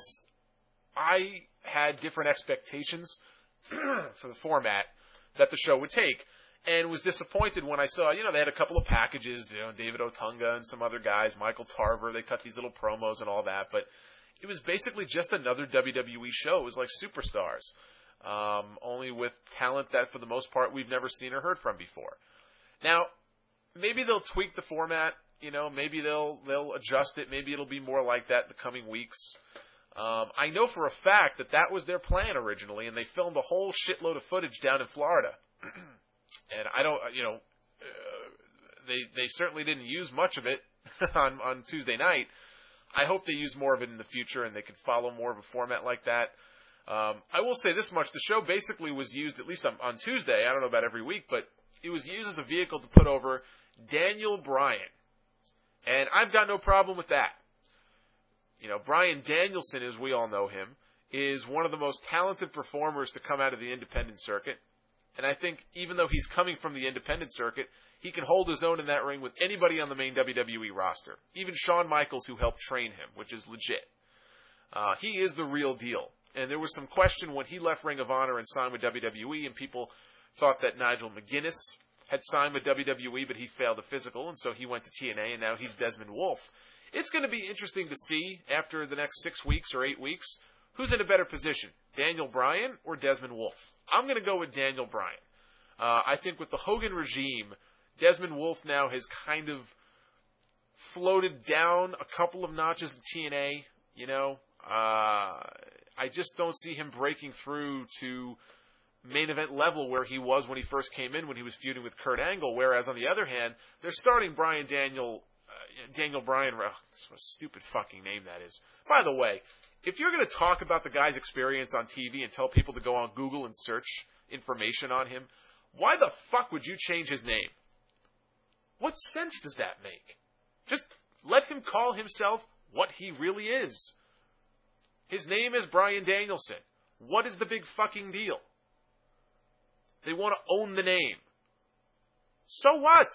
I had different expectations for the format that the show would take, and was disappointed when I saw, you know, they had a couple of packages, you know, David Otunga and some other guys, Michael Tarver, they cut these little promos and all that, but it was basically just another W W E show. It was like Superstars, um, only with talent that, for the most part, we've never seen or heard from before. Now, maybe they'll tweak the format, you know, maybe they'll they'll adjust it, maybe it'll be more like that in the coming weeks. Um, I know for a fact that that was their plan originally, and they filmed a whole shitload of footage down in Florida. And I don't, you know, uh, they they certainly didn't use much of it on, on Tuesday night. I hope they use more of it in the future and they can follow more of a format like that. Um, I will say this much. The show basically was used, at least on, on Tuesday, I don't know about every week, but it was used as a vehicle to put over Daniel Bryan. And I've got no problem with that. You know, Bryan Danielson, as we all know him, is one of the most talented performers to come out of the independent circuit. And I think even though he's coming from the independent circuit, he can hold his own in that ring with anybody on the main W W E roster. Even Shawn Michaels, who helped train him, which is legit. Uh, he is the real deal. And there was some question when he left Ring of Honor and signed with W W E, and people thought that Nigel McGuinness had signed with W W E, but he failed a physical, and so he went to T N A, and now he's Desmond Wolfe. It's going to be interesting to see, after the next six weeks or eight weeks, who's in a better position, Daniel Bryan or Desmond Wolfe? I'm going to go with Daniel Bryan. Uh, I think with the Hogan regime, Desmond Wolfe now has kind of floated down a couple of notches in T N A, you know. Uh, I just don't see him breaking through to main event level where he was when he first came in, when he was feuding with Kurt Angle, whereas on the other hand, they're starting Bryan Daniel, uh, Daniel Bryan, uh, what a stupid fucking name that is. By the way, if you're going to talk about the guy's experience on T V and tell people to go on Google and search information on him, why the fuck would you change his name? What sense does that make? Just let him call himself what he really is. His name is Bryan Danielson. What is the big fucking deal? They want to own the name. So what?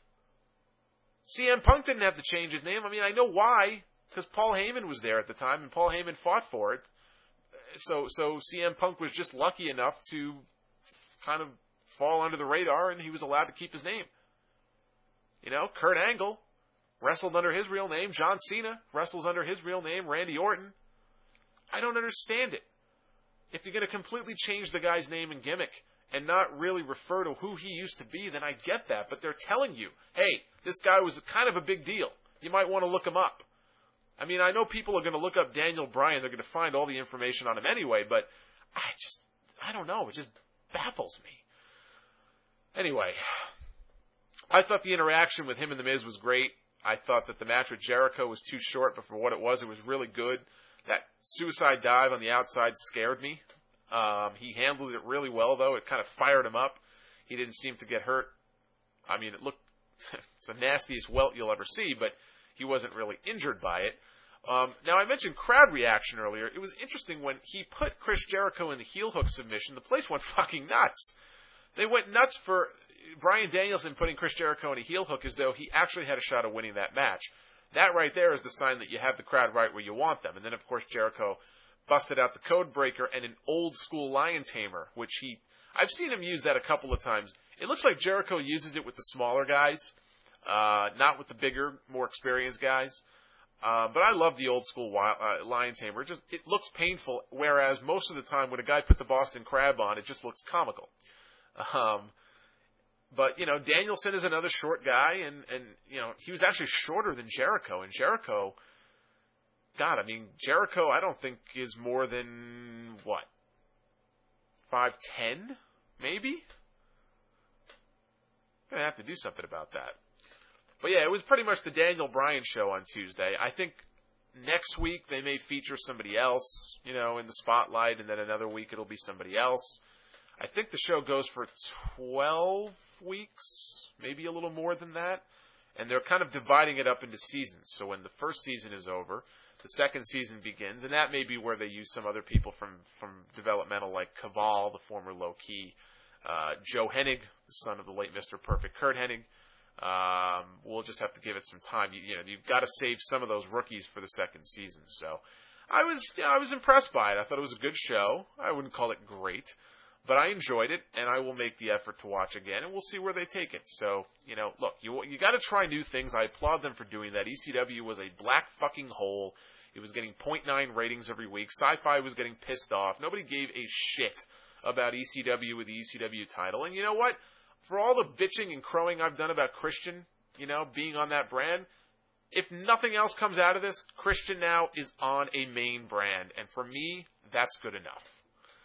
C M Punk didn't have to change his name. I mean, I know why. Because Paul Heyman was there at the time, and Paul Heyman fought for it. so so C M Punk was just lucky enough to kind of fall under the radar, and he was allowed to keep his name. You know, Kurt Angle wrestled under his real name. John Cena wrestles under his real name. Randy Orton. I don't understand it. If you're going to completely change the guy's name and gimmick and not really refer to who he used to be, then I get that. But they're telling you, hey, this guy was kind of a big deal. You might want to look him up. I mean, I know people are going to look up Daniel Bryan. They're going to find all the information on him anyway, but I just, I don't know. It just baffles me. Anyway, I thought the interaction with him and The Miz was great. I thought that the match with Jericho was too short, but for what it was, it was really good. That suicide dive on the outside scared me. Um, he handled it really well, though. It kind of fired him up. He didn't seem to get hurt. I mean, it looked, it's the nastiest welt you'll ever see, but he wasn't really injured by it. Um, now, I mentioned crowd reaction earlier. It was interesting when he put Chris Jericho in the heel hook submission, the place went fucking nuts. They went nuts for Bryan Danielson putting Chris Jericho in a heel hook as though he actually had a shot of winning that match. That right there is the sign that you have the crowd right where you want them. And then, of course, Jericho busted out the code breaker and an old school lion tamer, which he, I've seen him use that a couple of times. It looks like Jericho uses it with the smaller guys, uh, not with the bigger, more experienced guys. Uh, but I love the old school wild, uh, lion tamer. It just, it looks painful, whereas most of the time when a guy puts a Boston Crab on, it just looks comical. Um, But, you know, Danielson is another short guy, and, and, you know, he was actually shorter than Jericho. And Jericho, God, I mean, Jericho, I don't think is more than, what, five ten, maybe? I'm going to have to do something about that. But, yeah, it was pretty much the Daniel Bryan show on Tuesday. I think next week they may feature somebody else, you know, in the spotlight, and then another week it'll be somebody else. I think the show goes for twelve weeks, maybe a little more than that. And they're kind of dividing it up into seasons. So when the first season is over, the second season begins. And that may be where they use some other people from, from developmental, like Caval, the former Low Ki, uh, Joe Hennig, the son of the late Mister Perfect Kurt Hennig. Um, we'll just have to give it some time. You, you know, you've got to save some of those rookies for the second season. So I was, you know, I was impressed by it. I thought it was a good show. I wouldn't call it great. But I enjoyed it, and I will make the effort to watch again, and we'll see where they take it. So, you know, look, you you got to try new things. I applaud them for doing that. E C W was a black fucking hole. It was getting point nine ratings every week. Sci-Fi was getting pissed off. Nobody gave a shit about E C W with the E C W title. And you know what? For all the bitching and crowing I've done about Christian, you know, being on that brand, if nothing else comes out of this, Christian now is on a main brand. And for me, that's good enough.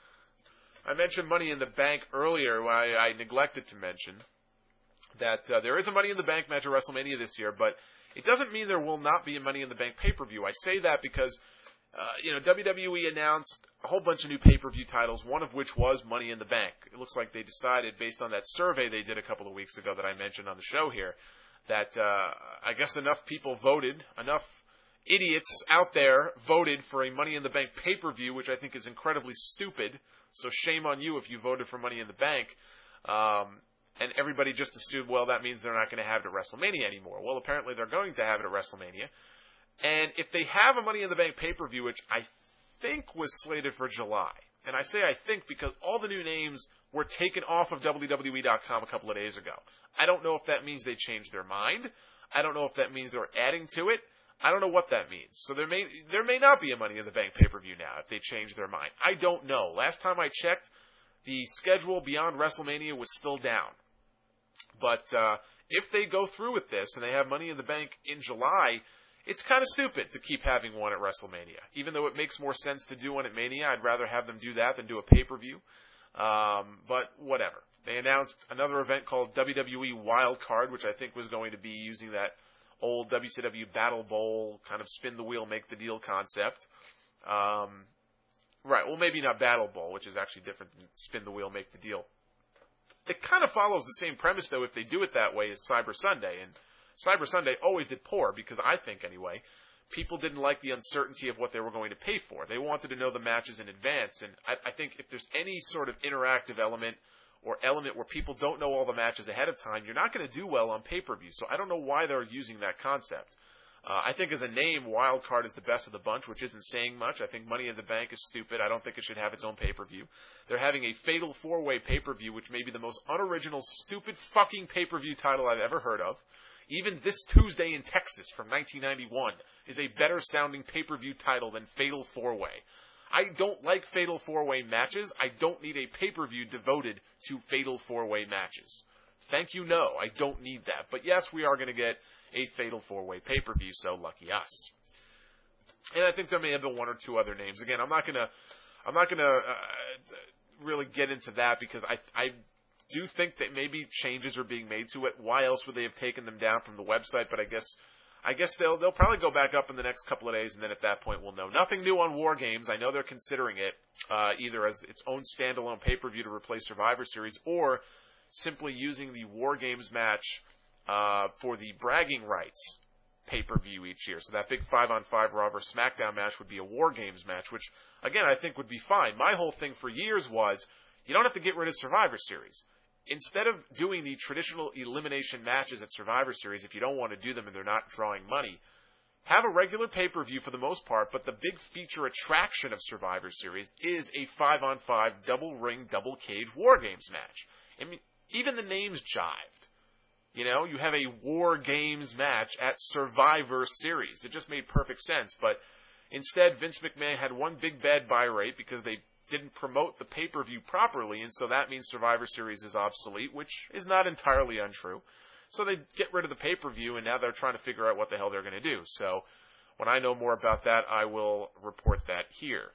I mentioned Money in the Bank earlier. I, I neglected to mention that uh, there is a Money in the Bank match at WrestleMania this year, but it doesn't mean there will not be a Money in the Bank pay-per-view. I say that because, uh, you know, W W E announced a whole bunch of new pay-per-view titles, one of which was Money in the Bank. It looks like they decided, based on that survey they did a couple of weeks ago that I mentioned on the show here, that uh, I guess enough people voted, enough idiots out there voted for a Money in the Bank pay-per-view, which I think is incredibly stupid. So shame on you if you voted for Money in the Bank. Um, and everybody just assumed, well, that means they're not going to have it at WrestleMania anymore. Well, apparently they're going to have it at WrestleMania. And if they have a Money in the Bank pay-per-view, which I think was slated for July, and I say I think because all the new names were taken off of W W E dot com a couple of days ago. I don't know if that means they changed their mind. I don't know if that means they're adding to it. I don't know what that means. So there may there may not be a Money in the Bank pay-per-view now if they change their mind. I don't know. Last time I checked, the schedule beyond WrestleMania was still down. But uh, if they go through with this and they have Money in the Bank in July, it's kind of stupid to keep having one at WrestleMania. Even though it makes more sense to do one at Mania, I'd rather have them do that than do a pay-per-view. Um, but whatever. They announced another event called W W E Wild Card, which I think was going to be using that old W C W Battle Bowl kind of spin the wheel, make the deal concept. Um, right, well, maybe not Battle Bowl, which is actually different than spin the wheel, make the deal. It kind of follows the same premise, though, if they do it that way as Cyber Sunday. And Cyber Sunday always did poor, because I think, anyway, people didn't like the uncertainty of what they were going to pay for. They wanted to know the matches in advance. And I, I think if there's any sort of interactive element or element where people don't know all the matches ahead of time, you're not going to do well on pay-per-view. So I don't know why they're using that concept. Uh, I think as a name, Wildcard is the best of the bunch, which isn't saying much. I think Money in the Bank is stupid. I don't think it should have its own pay-per-view. They're having a Fatal four-Way pay-per-view, which may be the most unoriginal, stupid fucking pay-per-view title I've ever heard of. Even This Tuesday in Texas from nineteen ninety-one is a better-sounding pay-per-view title than Fatal four-Way. I don't like Fatal four-Way matches. I don't need a pay-per-view devoted to Fatal four-Way matches. Thank you, no. I don't need that. But yes, we are going to get a Fatal four-Way pay-per-view, so lucky us. And I think there may have been one or two other names. Again, I'm not going to I'm not going to uh, really get into that because I I do think that maybe changes are being made to it. Why else would they have taken them down from the website? But I guess I guess they'll they'll probably go back up in the next couple of days, and then at that point we'll know. Nothing new on War Games. I know they're considering it uh, either as its own standalone pay-per-view to replace Survivor Series, or simply using the War Games match uh, for the bragging rights pay-per-view each year. So that big five-on-five Raw versus SmackDown match would be a War Games match, which, again, I think would be fine. My whole thing for years was, you don't have to get rid of Survivor Series. Instead of doing the traditional elimination matches at Survivor Series, if you don't want to do them and they're not drawing money, have a regular pay-per-view for the most part, but the big feature attraction of Survivor Series is a five-on-five double-ring, double-cage War Games match. I mean, even the names jived. You know, you have a War Games match at Survivor Series. It just made perfect sense, but instead Vince McMahon had one big bad buy rate because they didn't promote the pay-per-view properly, and so that means Survivor Series is obsolete, which is not entirely untrue. So they get rid of the pay-per-view, and now they're trying to figure out what the hell they're going to do. So when I know more about that, I will report that here.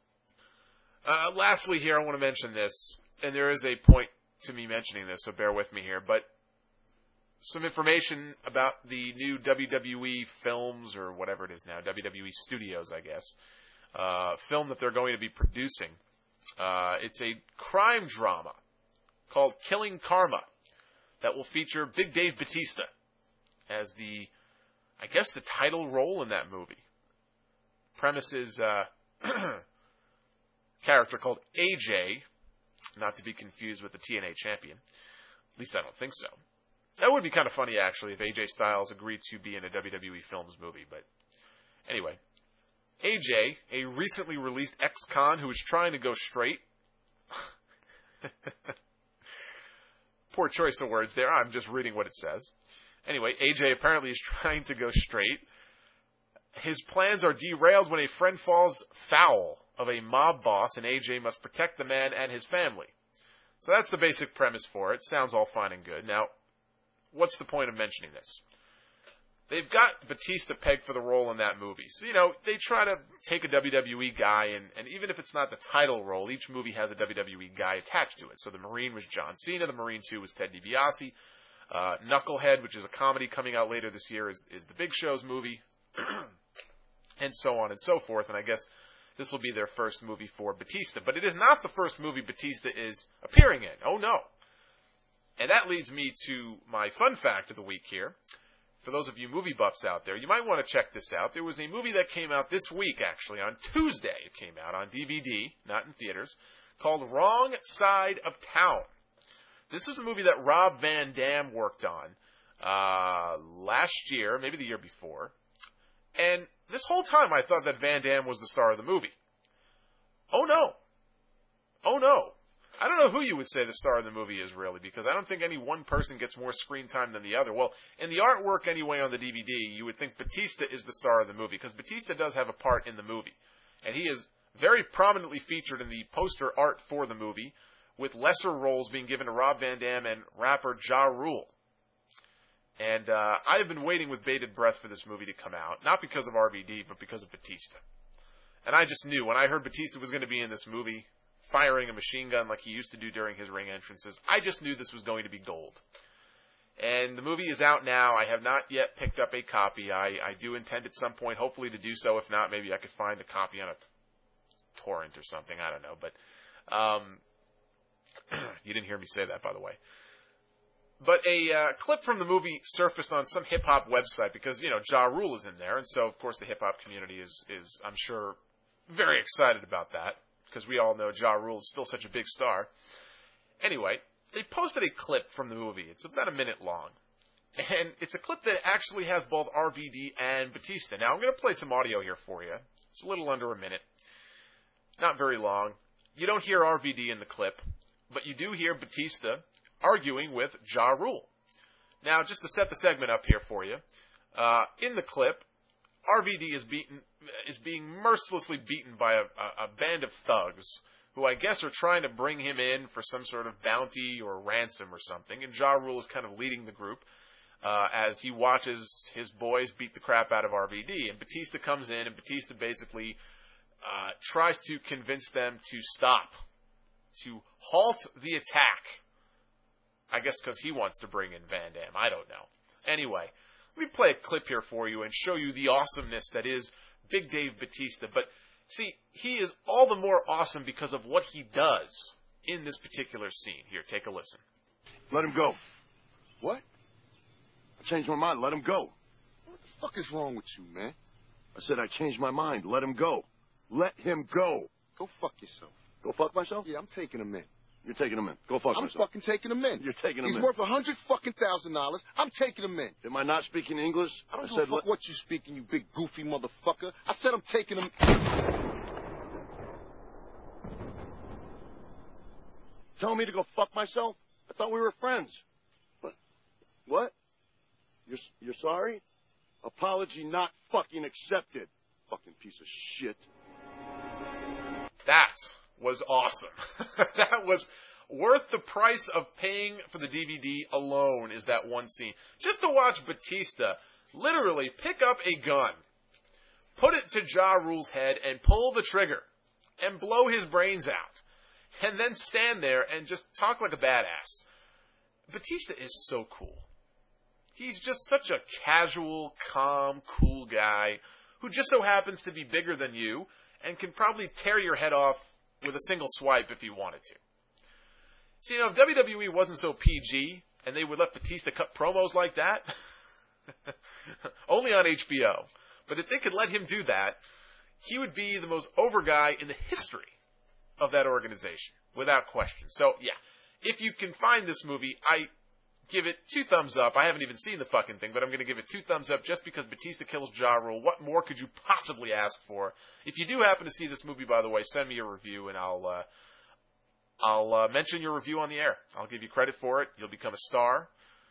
Uh, lastly here, I want to mention this, and there is a point to me mentioning this, so bear with me here, but some information about the new W W E films, or whatever it is now, W W E Studios, I guess, uh, film that they're going to be producing. Uh, it's a crime drama called Killing Karma that will feature Big Dave Batista as the, I guess, the title role in that movie. Premise is uh, character called A J, not to be confused with the T N A champion. At least I don't think so. That would be kind of funny, actually, if A J Styles agreed to be in a W W E Films movie. But anyway, A J, a recently released ex-con who is trying to go straight. Poor choice of words there. I'm just reading what it says. Anyway, A J apparently is trying to go straight. His plans are derailed when a friend falls foul of a mob boss, and A J must protect the man and his family. So that's the basic premise for it. Sounds all fine and good. Now, what's the point of mentioning this? They've got Batista pegged for the role in that movie. So, you know, they try to take a W W E guy, and, and even if it's not the title role, each movie has a W W E guy attached to it. So the Marine was John Cena, the Marine two was Ted DiBiase, uh, Knucklehead, which is a comedy coming out later this year, is, is the Big Show's movie, and so on and so forth. And I guess this will be their first movie for Batista. But it is not the first movie Batista is appearing in. Oh, no. And that leads me to my fun fact of the week here. For those of you movie buffs out there, you might want to check this out. There was a movie that came out this week, actually, on Tuesday. It came out on D V D, not in theaters, called Wrong Side of Town. This was a movie that Rob Van Dam worked on uh, last year, maybe the year before. And this whole time I thought that Van Dam was the star of the movie. Oh, no. Oh, no. I don't know who you would say the star of the movie is, really, because I don't think any one person gets more screen time than the other. Well, in the artwork anyway on the D V D, you would think Batista is the star of the movie, because Batista does have a part in the movie. And he is very prominently featured in the poster art for the movie, with lesser roles being given to Rob Van Dam and rapper Ja Rule. And uh, I have been waiting with bated breath for this movie to come out, not because of R V D, but because of Batista. And I just knew, when I heard Batista was going to be in this movie, firing a machine gun like he used to do during his ring entrances, I just knew this was going to be gold. And the movie is out now. I have not yet picked up a copy. I, I do intend at some point, hopefully, to do so. If not, maybe I could find a copy on a torrent or something. I don't know. But um, you didn't hear me say that, by the way. But a uh, clip from the movie surfaced on some hip-hop website because, you know, Ja Rule is in there. And so, of course, the hip-hop community is, is, I'm sure, very excited about that, because we all know Ja Rule is still such a big star. Anyway, they posted a clip from the movie. It's about a minute long. And it's a clip that actually has both R V D and Batista. Now, I'm going to play some audio here for you. It's a little under a minute. Not very long. You don't hear R V D in the clip, but you do hear Batista arguing with Ja Rule. Now, just to set the segment up here for you, uh, in the clip, R V D is beaten, is being mercilessly beaten by a, a, a band of thugs who I guess are trying to bring him in for some sort of bounty or ransom or something, and Ja Rule is kind of leading the group uh, as he watches his boys beat the crap out of R V D, and Batista comes in, and Batista basically uh, tries to convince them to stop, to halt the attack. I guess because he wants to bring in Van Dam. I don't know. Anyway, let me play a clip here for you and show you the awesomeness that is Big Dave Batista. But see, he is all the more awesome because of what he does in this particular scene. Here, take a listen. Let him go. What? I changed my mind. Let him go. What the fuck is wrong with you, man? I said I changed my mind. Let him go. Let him go. Go fuck yourself. Go fuck myself? Yeah, I'm taking him in. You're taking him in. Go fuck I'm myself. I'm fucking taking him in. You're taking him He's in. He's worth a hundred fucking thousand dollars. I'm taking him in. Am I not speaking English? I don't I give said a fuck let... what you speaking, you big goofy motherfucker. I said I'm taking him. Telling me to go fuck myself? I thought we were friends. What? What? You're you're sorry? Apology not fucking accepted. Fucking piece of shit. That was awesome. That was worth the price of paying for the D V D alone, is that one scene. Just to watch Batista literally pick up a gun, put it to Ja Rule's head, and pull the trigger, and blow his brains out, and then stand there and just talk like a badass. Batista is so cool. He's just such a casual, calm, cool guy who just so happens to be bigger than you and can probably tear your head off with a single swipe if he wanted to. See, you know, if W W E wasn't so P G and they would let Batista cut promos like that, only on H B O, but if they could let him do that, he would be the most over guy in the history of that organization, without question. So, yeah, if you can find this movie, I give it two thumbs up. I haven't even seen the fucking thing, but I'm going to give it two thumbs up just because Batista kills Ja Rule. What more could you possibly ask for? If you do happen to see this movie, by the way, send me a review, and I'll uh, I'll uh, mention your review on the air. I'll give you credit for it. You'll become a star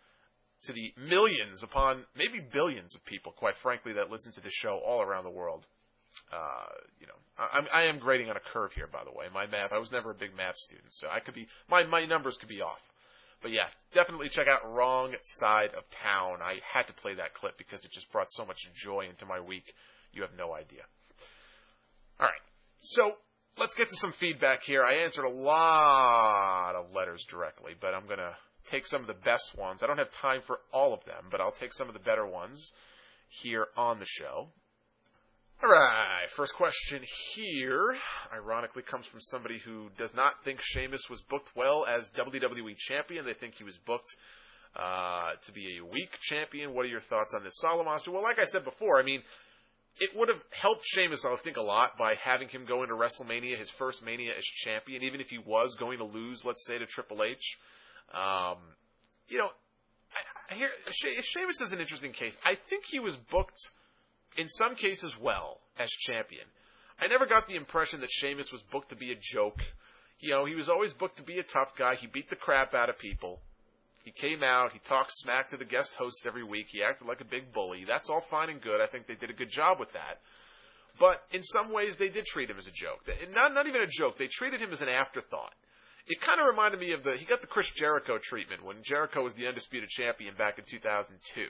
to the millions upon maybe billions of people, quite frankly, that listen to this show all around the world. Uh, you know, I, I am grading on a curve here, by the way. My math, I was never a big math student, so I could be, my, my numbers could be off. But yeah, definitely check out Wrong Side of Town. I had to play that clip because it just brought so much joy into my week. You have no idea. Alright, so let's get to some feedback here. I answered a lot of letters directly, but I'm going to take some of the best ones. I don't have time for all of them, but I'll take some of the better ones here on the show. Alright, first question here, ironically, comes from somebody who does not think Sheamus was booked well as W W E champion. They think he was booked uh, to be a weak champion. What are your thoughts on this, Solomonster? Well, like I said before, I mean, it would have helped Sheamus, I think, a lot by having him go into WrestleMania, his first Mania as champion, even if he was going to lose, let's say, to Triple H. Um, you know, I, I hear, she, Sheamus is an interesting case. I think he was booked in some cases well as champion. I never got the impression that Sheamus was booked to be a joke. You know, he was always booked to be a tough guy. He beat the crap out of people. He came out, he talked smack to the guest hosts every week. He acted like a big bully. That's all fine and good. I think they did a good job with that. But in some ways, they did treat him as a joke. Not, not even a joke. They treated him as an afterthought. It kind of reminded me of the, he got the Chris Jericho treatment when Jericho was the undisputed champion back in two thousand two.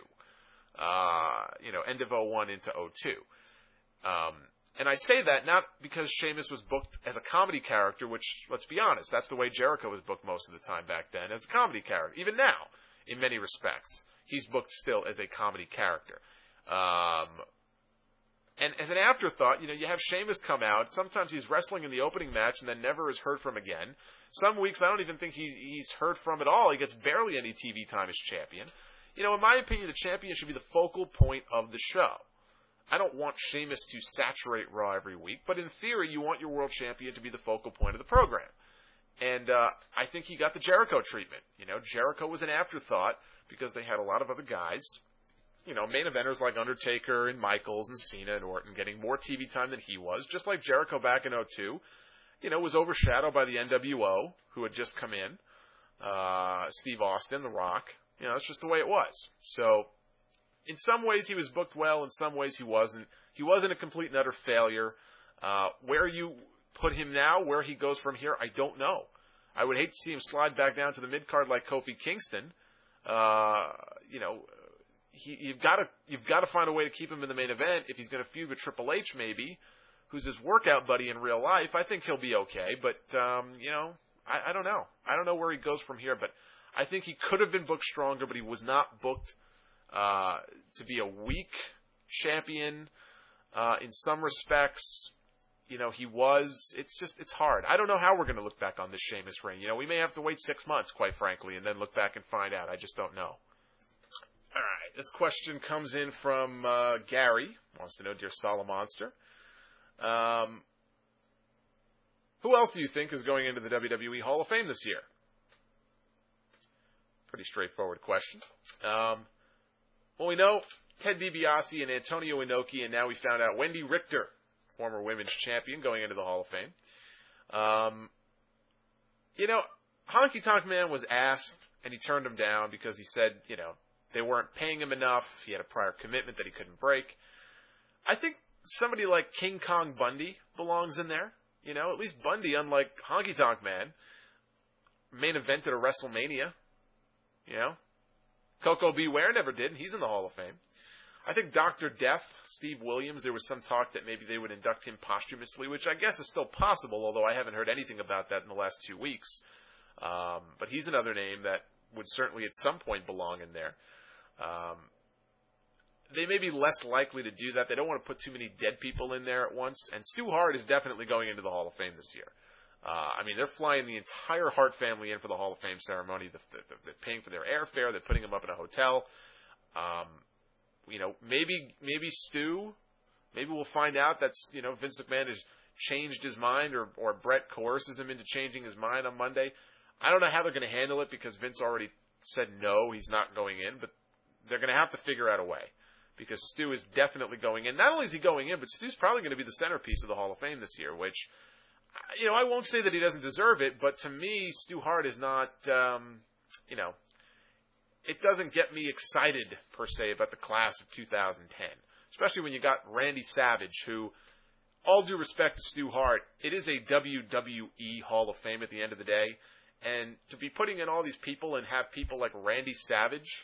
Uh, you know, end of oh one into oh two. Um, and I say that not because Sheamus was booked as a comedy character, which, let's be honest, that's the way Jericho was booked most of the time back then, as a comedy character. Even now, in many respects, he's booked still as a comedy character. Um, and as an afterthought, you know, you have Sheamus come out. Sometimes he's wrestling in the opening match and then never is heard from again. Some weeks I don't even think he, he's heard from at all. He gets barely any T V time as champion. You know, in my opinion, the champion should be the focal point of the show. I don't want Sheamus to saturate Raw every week, but in theory, you want your world champion to be the focal point of the program. And uh, I think he got the Jericho treatment. You know, Jericho was an afterthought because they had a lot of other guys. You know, main eventers like Undertaker and Michaels and Cena and Orton getting more T V time than he was, just like Jericho back in oh two, you know, was overshadowed by the N W O, who had just come in, uh, Steve Austin, The Rock. You know, that's just the way it was. So, in some ways he was booked well, in some ways he wasn't. He wasn't a complete and utter failure. Uh, where you put him now, where he goes from here, I don't know. I would hate to see him slide back down to the mid-card like Kofi Kingston. Uh, you know, he, you've got to you've got to find a way to keep him in the main event. If he's going to feud with Triple H, maybe, who's his workout buddy in real life, I think he'll be okay. But um, you know, I, I don't know. I don't know where he goes from here. But I think he could have been booked stronger, but he was not booked uh, to be a weak champion uh, in some respects. You know, he was, it's just, it's hard. I don't know how we're going to look back on this Sheamus reign. You know, we may have to wait six months, quite frankly, and then look back and find out. I just don't know. All right, this question comes in from uh, Gary. Wants to know, Dear Solomonster. Um, who else do you think is going into the W W E Hall of Fame this year? Pretty straightforward question. Um, well, we know Ted DiBiase and Antonio Inoki, and now we found out Wendy Richter, former women's champion, going into the Hall of Fame. Um, you know, Honky Tonk Man was asked, and he turned him down because he said, you know, they weren't paying him enough. He had a prior commitment that he couldn't break. I think somebody like King Kong Bundy belongs in there. You know, at least Bundy, unlike Honky Tonk Man, main evented a WrestleMania. You know, Coco Beware never did, and he's in the Hall of Fame. I think Doctor Death, Steve Williams, there was some talk that maybe they would induct him posthumously, which I guess is still possible, although I haven't heard anything about that in the last two weeks. Um, but he's another name that would certainly at some point belong in there. Um, they may be less likely to do that. They don't want to put too many dead people in there at once. And Stu Hart is definitely going into the Hall of Fame this year. Uh, I mean, they're flying the entire Hart family in for the Hall of Fame ceremony. They're, they're paying for their airfare. They're putting them up in a hotel. Um, You know, maybe maybe Stu, maybe we'll find out that's, you know, Vince McMahon has changed his mind, or, or Brett coerces him into changing his mind on Monday. I don't know how they're going to handle it because Vince already said no, he's not going in, but they're going to have to figure out a way because Stu is definitely going in. Not only is he going in, but Stu's probably going to be the centerpiece of the Hall of Fame this year, which, you know, I won't say that he doesn't deserve it, but to me, Stu Hart is not, um, you know, it doesn't get me excited, per se, about the class of two thousand ten. Especially when you got Randy Savage, who, all due respect to Stu Hart, it is a W W E Hall of Fame at the end of the day. And to be putting in all these people and have people like Randy Savage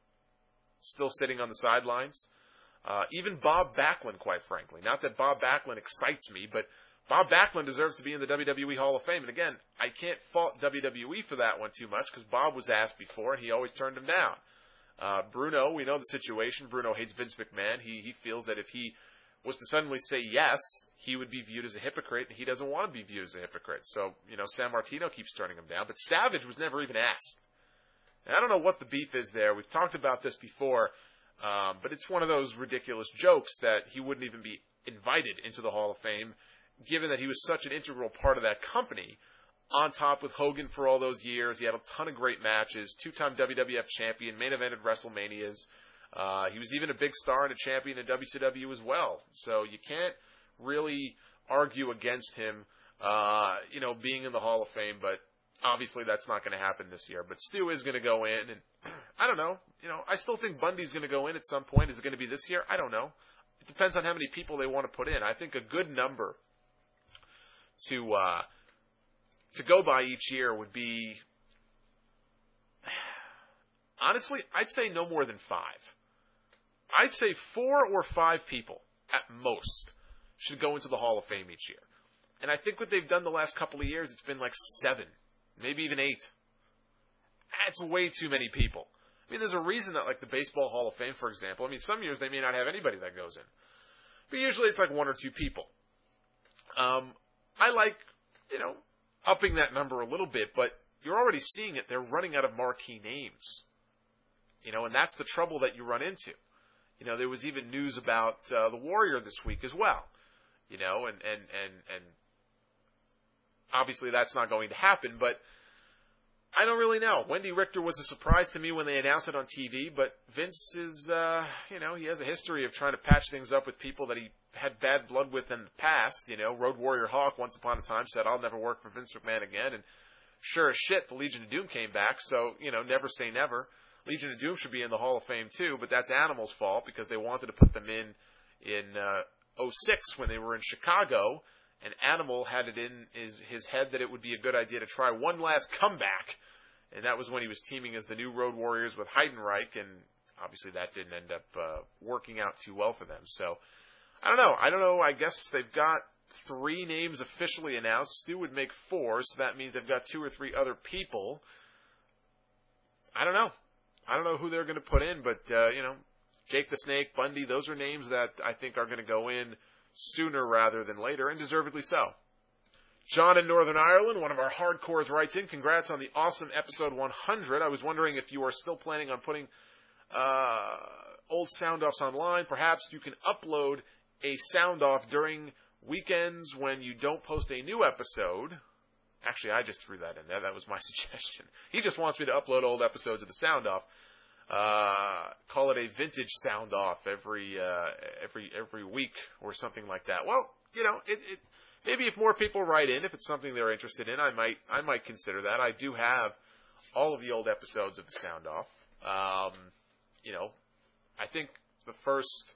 still sitting on the sidelines, uh, even Bob Backlund, quite frankly. Not that Bob Backlund excites me, but Bob Backlund deserves to be in the W W E Hall of Fame. And again, I can't fault W W E for that one too much because Bob was asked before and he always turned him down. Uh, Bruno, we know the situation. Bruno hates Vince McMahon. He, he feels that if he was to suddenly say yes, he would be viewed as a hypocrite, and he doesn't want to be viewed as a hypocrite. So, you know, San Martino keeps turning him down. But Savage was never even asked. And I don't know what the beef is there. We've talked about this before, um, but it's one of those ridiculous jokes that he wouldn't even be invited into the Hall of Fame, given that he was such an integral part of that company, on top with Hogan for all those years. He had a ton of great matches, two-time W W F champion, main evented WrestleManias. Uh, he was even a big star and a champion in W C W as well. So you can't really argue against him, uh, you know, being in the Hall of Fame, but obviously that's not going to happen this year. But Stu is going to go in, and I don't know. You know, I still think Bundy's going to go in at some point. Is it going to be this year? I don't know. It depends on how many people they want to put in. I think a good number to uh, to go by each year would be, honestly, I'd say no more than five. I'd say four or five people at most should go into the Hall of Fame each year. And I think what they've done the last couple of years, it's been like seven, maybe even eight. That's way too many people. I mean, there's a reason that, like, the Baseball Hall of Fame, for example, I mean, some years they may not have anybody that goes in. But usually it's like one or two people. Um, I like, you know, upping that number a little bit, but you're already seeing it. They're running out of marquee names. You know, and that's the trouble that you run into. You know, there was even news about uh, the Warrior this week as well. You know, and, and, and, and obviously that's not going to happen, but I don't really know. Wendy Richter was a surprise to me when they announced it on T V, but Vince is, uh, you know, he has a history of trying to patch things up with people that he had bad blood with in the past. You know, Road Warrior Hawk once upon a time said, I'll never work for Vince McMahon again, and sure as shit, the Legion of Doom came back, so, you know, never say never. Legion of Doom should be in the Hall of Fame too, but that's Animal's fault because they wanted to put them in in uh, oh six when they were in Chicago, and Animal had it in his, his head that it would be a good idea to try one last comeback, and that was when he was teaming as the new Road Warriors with Heidenreich, and obviously that didn't end up uh, working out too well for them. So, I don't know. I don't know. I guess they've got three names officially announced. Stu would make four, so that means they've got two or three other people. I don't know. I don't know who they're going to put in, but, uh, you know, Jake the Snake, Bundy, those are names that I think are going to go in sooner rather than later, and deservedly so. John in Northern Ireland, one of our hardcores, writes in, congrats on the awesome episode one hundred. I was wondering if you are still planning on putting uh, old sound-offs online. Perhaps you can upload a sound-off during weekends when you don't post a new episode. Actually, I just threw that in there. That was my suggestion. He just wants me to upload old episodes of the sound-off. Uh, call it a vintage sound-off every uh, every every week or something like that. Well, you know, it, it maybe if more people write in, if it's something they're interested in, I might I might consider that. I do have all of the old episodes of the sound-off. Um, you know, I think the first,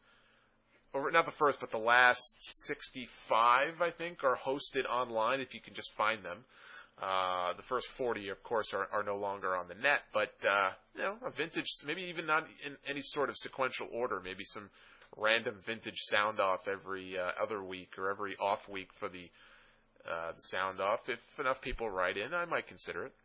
or not the first, but the last sixty-five, I think, are hosted online if you can just find them. Uh, the first forty, of course, are, are no longer on the net, but, uh, you know, a vintage, maybe even not in any sort of sequential order, maybe some random vintage sound off every, uh, other week or every off week for the, uh, the sound off. If enough people write in, I might consider it.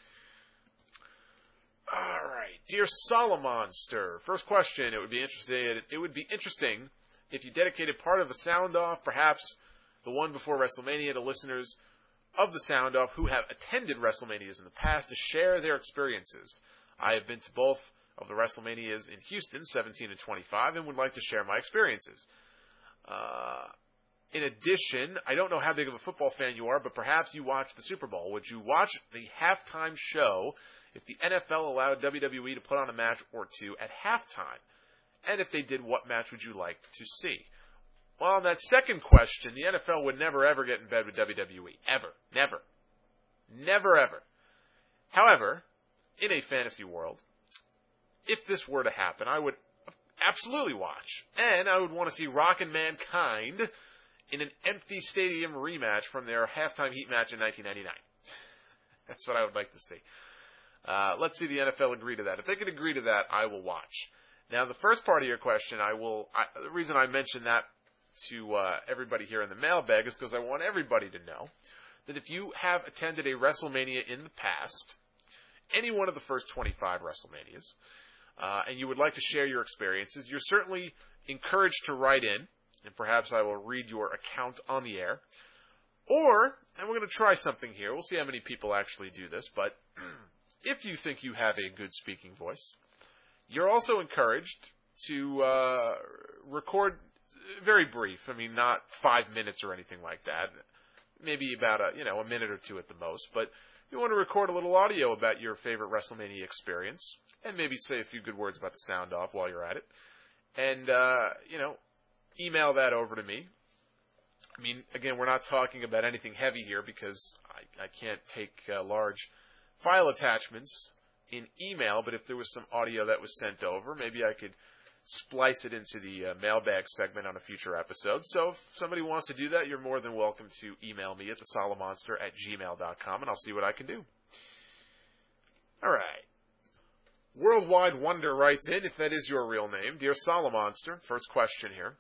Alright. Dear Solomonster, first question, it would be interesting, it would be interesting if you dedicated part of a sound off, perhaps the one before WrestleMania, to listeners of the sound off who have attended WrestleManias in the past to share their experiences. I have been to both of the WrestleManias in Houston, seventeen and twenty-five, and would like to share my experiences. Uh, in addition, I don't know how big of a football fan you are, but perhaps you watch the Super Bowl. Would you watch the halftime show if the N F L allowed W W E to put on a match or two at halftime? And if they did, what match would you like to see? Well, on that second question, the N F L would never, ever get in bed with W W E. Ever. Never. Never, ever. However, in a fantasy world, if this were to happen, I would absolutely watch. And I would want to see Rock and Mankind in an empty stadium rematch from their halftime heat match in nineteen ninety-nine. That's what I would like to see. Uh, let's see the N F L agree to that. If they can agree to that, I will watch. Now, the first part of your question, I will. I, the reason I mentioned that to uh, everybody here in the mailbag is because I want everybody to know that if you have attended a WrestleMania in the past, any one of the first twenty-five WrestleManias, uh, and you would like to share your experiences, you're certainly encouraged to write in, and perhaps I will read your account on the air. Or, and we're going to try something here, we'll see how many people actually do this, but if you think you have a good speaking voice, you're also encouraged to uh, record very brief. I mean, not five minutes or anything like that. Maybe about a, you know, a minute or two at the most. But you want to record a little audio about your favorite WrestleMania experience, and maybe say a few good words about the sound off while you're at it. And, uh, you know, email that over to me. I mean, again, we're not talking about anything heavy here because I, I can't take uh, large file attachments in email, but if there was some audio that was sent over, maybe I could splice it into the uh, mailbag segment on a future episode. So if somebody wants to do that, you're more than welcome to email me at the solomonster at gmail dot com, and I'll see what I can do. All right. Worldwide Wonder writes in, if that is your real name, Dear Solomonster, first question here.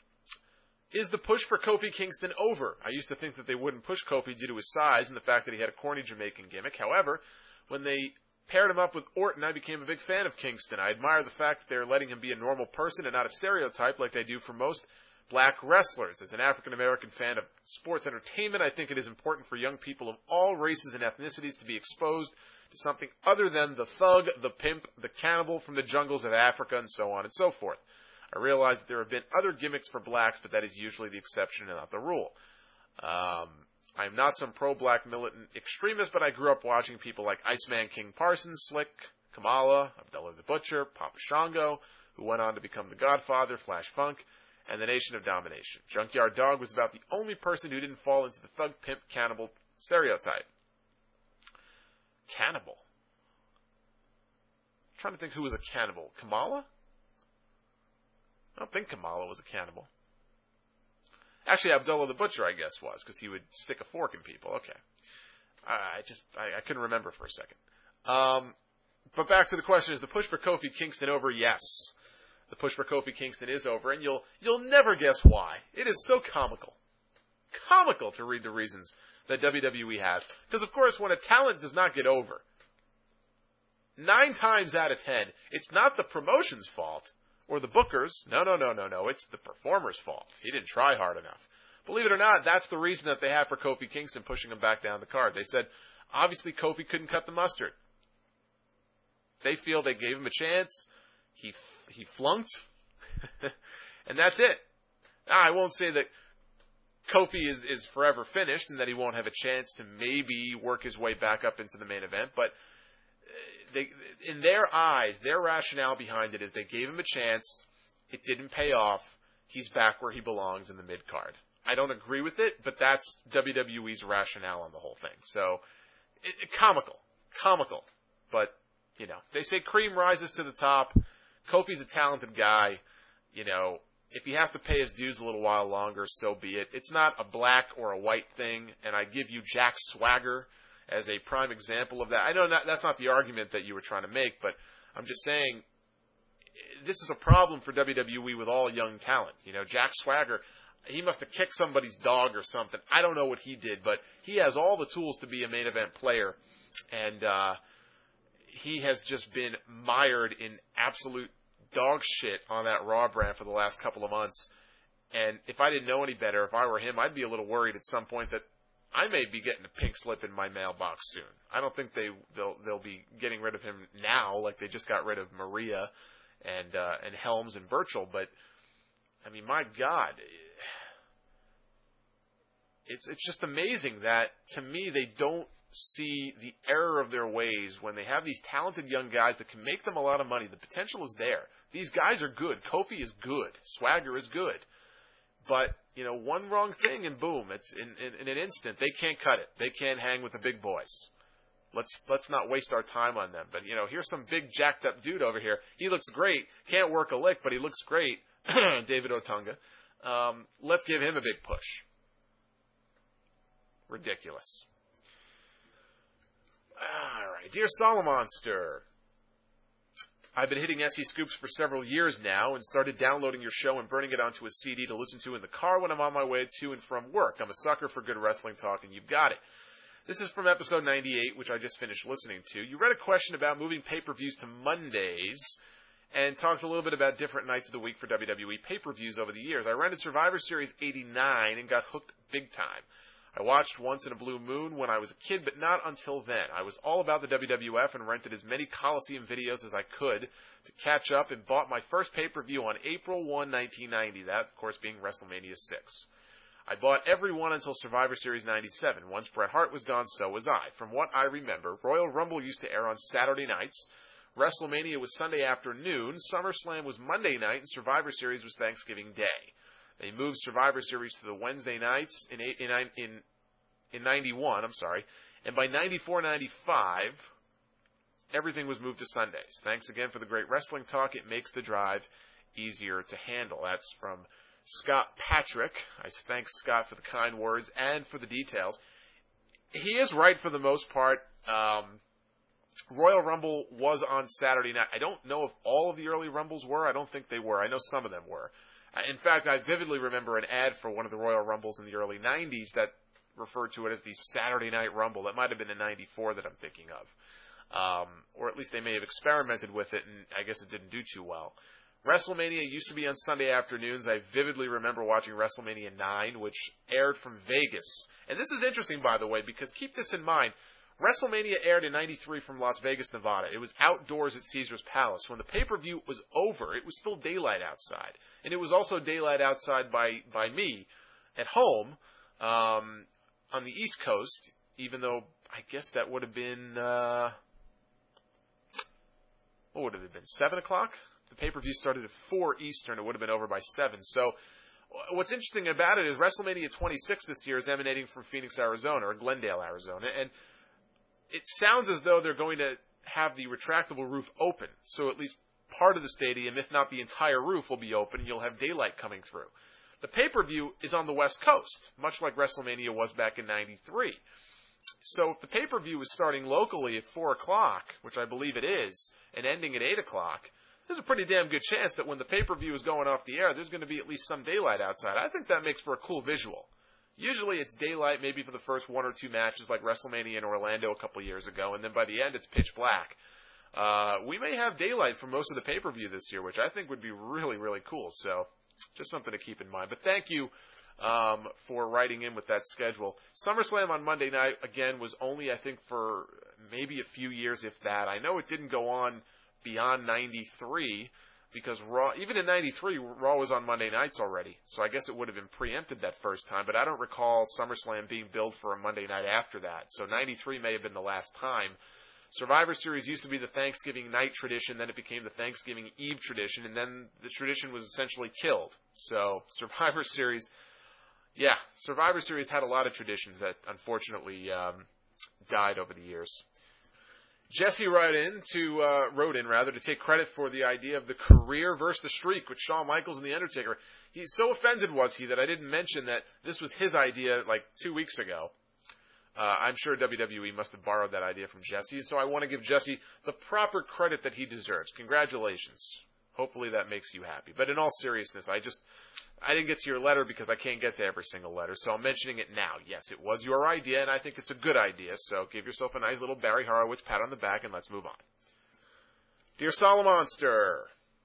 Is the push for Kofi Kingston over? I used to think that they wouldn't push Kofi due to his size and the fact that he had a corny Jamaican gimmick. However, when they paired him up with Orton, I became a big fan of Kingston. I admire the fact that they're letting him be a normal person and not a stereotype like they do for most black wrestlers. As an African-American fan of sports entertainment, I think it is important for young people of all races and ethnicities to be exposed to something other than the thug, the pimp, the cannibal from the jungles of Africa, and so on and so forth. I realize that there have been other gimmicks for blacks, but that is usually the exception and not the rule. Um, I am not some pro-black militant extremist, but I grew up watching people like Iceman King Parsons, Slick, Kamala, Abdullah the Butcher, Papa Shango, who went on to become The Godfather, Flash Funk, and The Nation of Domination. Junkyard Dog was about the only person who didn't fall into the thug, pimp, cannibal stereotype. Cannibal? I'm trying to think who was a cannibal. Kamala? I don't think Kamala was a cannibal. Actually, Abdullah the Butcher, I guess, was, because he would stick a fork in people. Okay. I just, I, I couldn't remember for a second. Um, but back to the question, is the push for Kofi Kingston over? Yes. The push for Kofi Kingston is over, and you'll, you'll never guess why. It is so comical. Comical to read the reasons that W W E has. Because, of course, when a talent does not get over, nine times out of ten, it's not the promotion's fault. Or the bookers. No, no, no, no, no. It's the performer's fault. He didn't try hard enough. Believe it or not, that's the reason that they have for Kofi Kingston pushing him back down the card. They said, obviously, Kofi couldn't cut the mustard. They feel they gave him a chance. He he flunked. And that's it. Now, I won't say that Kofi is, is forever finished and that he won't have a chance to maybe work his way back up into the main event, but They, in their eyes, their rationale behind it is they gave him a chance, it didn't pay off, he's back where he belongs in the mid-card. I don't agree with it, but that's W W E's rationale on the whole thing. So, it, it, comical. Comical. But, you know, they say cream rises to the top. Kofi's a talented guy. You know, if he has to pay his dues a little while longer, so be it. It's not a black or a white thing, and I give you Jack Swagger as a prime example of that. I know that, that's not the argument that you were trying to make, but I'm just saying this is a problem for W W E with all young talent. You know, Jack Swagger, he must have kicked somebody's dog or something. I don't know what he did, but he has all the tools to be a main event player, and uh, he has just been mired in absolute dog shit on that Raw brand for the last couple of months. And if I didn't know any better, if I were him, I'd be a little worried at some point that I may be getting a pink slip in my mailbox soon. I don't think they they'll they'll be getting rid of him now, like they just got rid of Maria and uh, and Helms and Burchell. But I mean, my God, it's it's just amazing that to me they don't see the error of their ways when they have these talented young guys that can make them a lot of money. The potential is there. These guys are good. Kofi is good. Swagger is good. But, you know, one wrong thing and boom, it's in, in, in an instant. They can't cut it. They can't hang with the big boys. Let's let's not waste our time on them. But, you know, here's some big jacked up dude over here. He looks great. Can't work a lick, but he looks great. David Otunga. Um, let's give him a big push. Ridiculous. All right. Dear Solomonster, I've been hitting S E Scoops for several years now and started downloading your show and burning it onto a C D to listen to in the car when I'm on my way to and from work. I'm a sucker for good wrestling talk, and you've got it. This is from episode ninety-eight, which I just finished listening to. You read a question about moving pay-per-views to Mondays and talked a little bit about different nights of the week for W W E pay-per-views over the years. I rented Survivor Series eighty-nine and got hooked big time. I watched once in a blue moon when I was a kid, but not until then. I was all about the W W F and rented as many Coliseum videos as I could to catch up and bought my first pay-per-view on April first, nineteen ninety, that, of course, being WrestleMania six. I bought every one until Survivor Series ninety-seven. Once Bret Hart was gone, so was I. From what I remember, Royal Rumble used to air on Saturday nights. WrestleMania was Sunday afternoon. SummerSlam was Monday night, and Survivor Series was Thanksgiving Day. They moved Survivor Series to the Wednesday nights in in in, in ninety-one, I'm sorry, and by ninety-four ninety-five, everything was moved to Sundays. Thanks again for the great wrestling talk. It makes the drive easier to handle. That's from Scott Patrick. I thank Scott for the kind words and for the details. He is right for the most part. Um, Royal Rumble was on Saturday night. I don't know if all of the early Rumbles were. I don't think they were. I know some of them were. In fact, I vividly remember an ad for one of the Royal Rumbles in the early nineties that referred to it as the Saturday Night Rumble. That might have been in ninety-four that I'm thinking of. Um, or at least they may have experimented with it, and I guess it didn't do too well. WrestleMania used to be on Sunday afternoons. I vividly remember watching WrestleMania nine, which aired from Vegas. And this is interesting, by the way, because keep this in mind. WrestleMania aired in ninety-three from Las Vegas, Nevada. It was outdoors at Caesar's Palace. When the pay-per-view was over, it was still daylight outside. And it was also daylight outside by, by me at home um, on the East Coast, even though I guess that would have been, uh, what would it have been, seven o'clock? The pay-per-view started at four Eastern. It would have been over by seven. So what's interesting about it is WrestleMania twenty-six this year is emanating from Phoenix, Arizona, or Glendale, Arizona. And it sounds as though they're going to have the retractable roof open. So at least part of the stadium, if not the entire roof, will be open, and you'll have daylight coming through. The pay-per-view is on the West Coast, much like WrestleMania was back in ninety-three. So if the pay-per-view is starting locally at four o'clock, which I believe it is, and ending at eight o'clock, there's a pretty damn good chance that when the pay-per-view is going off the air, there's going to be at least some daylight outside. I think that makes for a cool visual. Usually it's daylight maybe for the first one or two matches like WrestleMania in Orlando a couple years ago, and then by the end it's pitch black. Uh, we may have daylight for most of the pay-per-view this year, which I think would be really, really cool. So just something to keep in mind. But thank you um, for writing in with that schedule. SummerSlam on Monday night, again, was only, I think, for maybe a few years, if that. I know it didn't go on beyond ninety-three, because Raw, even in ninety-three, Raw was on Monday nights already. So I guess it would have been preempted that first time, but I don't recall SummerSlam being billed for a Monday night after that. So ninety-three may have been the last time. Survivor Series used to be the Thanksgiving night tradition, then it became the Thanksgiving Eve tradition, and then the tradition was essentially killed. So Survivor Series, yeah, Survivor Series had a lot of traditions that unfortunately um, died over the years. Jesse wrote in to uh, wrote in rather to take credit for the idea of the career versus the streak with Shawn Michaels and The Undertaker. He's so offended was he that I didn't mention that this was his idea like two weeks ago. Uh, I'm sure W W E must have borrowed that idea from Jesse, so I want to give Jesse the proper credit that he deserves. Congratulations. Hopefully that makes you happy. But in all seriousness, I just, I didn't get to your letter because I can't get to every single letter, so I'm mentioning it now. Yes, it was your idea, and I think it's a good idea, so give yourself a nice little Barry Horowitz pat on the back, and let's move on. Dear Solomonster,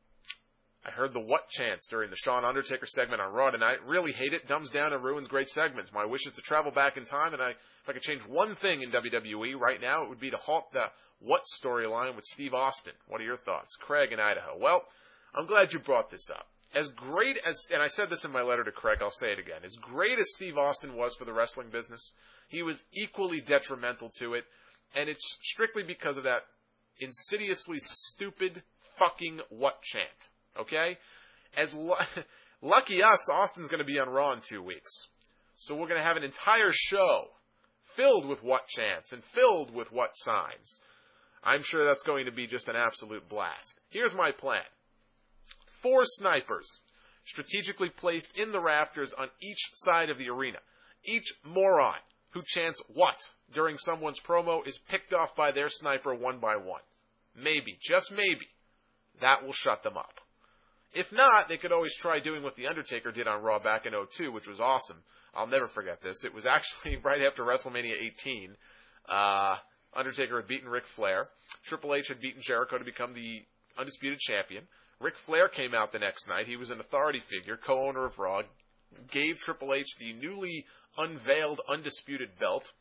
I heard the what chants during the Shawn Undertaker segment on Raw tonight. Really hate it. Dumbs down and ruins great segments. My wish is to travel back in time, and I, if I could change one thing in W W E right now, it would be to halt the what storyline with Steve Austin. What are your thoughts? Craig in Idaho. Well, I'm glad you brought this up. As great as, and I said this in my letter to Craig, I'll say it again. As great as Steve Austin was for the wrestling business, he was equally detrimental to it, and it's strictly because of that insidiously stupid fucking what chant. Okay? As lu- lucky us, Austin's going to be on Raw in two weeks. So we're going to have an entire show filled with what chants and filled with what signs. I'm sure that's going to be just an absolute blast. Here's my plan. Four snipers strategically placed in the rafters on each side of the arena. Each moron who chants what during someone's promo is picked off by their sniper one by one. Maybe, just maybe, that will shut them up. If not, they could always try doing what The Undertaker did on Raw back in oh two, which was awesome. I'll never forget this. It was actually right after WrestleMania eighteen. Uh, Undertaker had beaten Ric Flair. Triple H had beaten Jericho to become the undisputed champion. Ric Flair came out the next night. He was an authority figure, co-owner of Raw, gave Triple H the newly unveiled undisputed belt,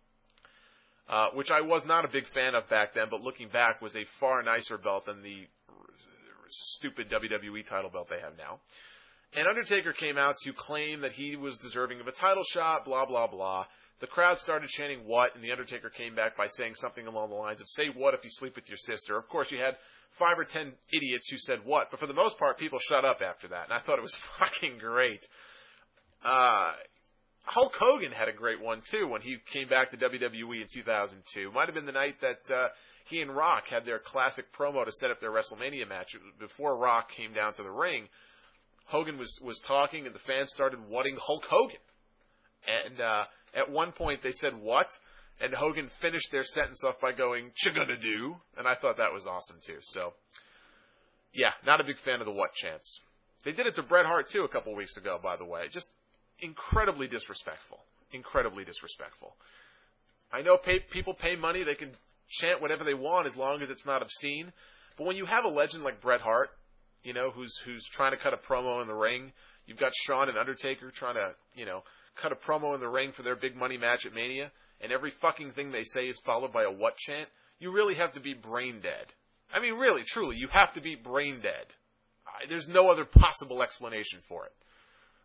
uh, which I was not a big fan of back then, but looking back was a far nicer belt than the stupid W W E title belt they have now. And Undertaker came out to claim that he was deserving of a title shot, blah, blah, blah. The crowd started chanting what, and The Undertaker came back by saying something along the lines of, say what if you sleep with your sister. Of course, you had five or ten idiots who said what, but for the most part, people shut up after that, and I thought it was fucking great. Uh, Hulk Hogan had a great one, too, when he came back to W W E in two thousand two. Might have been the night that uh, he and Rock had their classic promo to set up their WrestleMania match. Before Rock came down to the ring, Hogan was, was talking, and the fans started whatting Hulk Hogan. And uh, at one point, they said, what? And Hogan finished their sentence off by going, "Ch gonna do?" And I thought that was awesome, too. So, yeah, not a big fan of the what chants. They did it to Bret Hart, too, a couple weeks ago, by the way. Just incredibly disrespectful. Incredibly disrespectful. I know pay, people pay money. They can chant whatever they want as long as it's not obscene. But when you have a legend like Bret Hart, you know, who's who's trying to cut a promo in the ring, you've got Shawn and Undertaker trying to, you know, cut a promo in the ring for their big money match at Mania, and every fucking thing they say is followed by a what chant, you really have to be brain dead. I mean, really, truly, you have to be brain dead. There's no other possible explanation for it.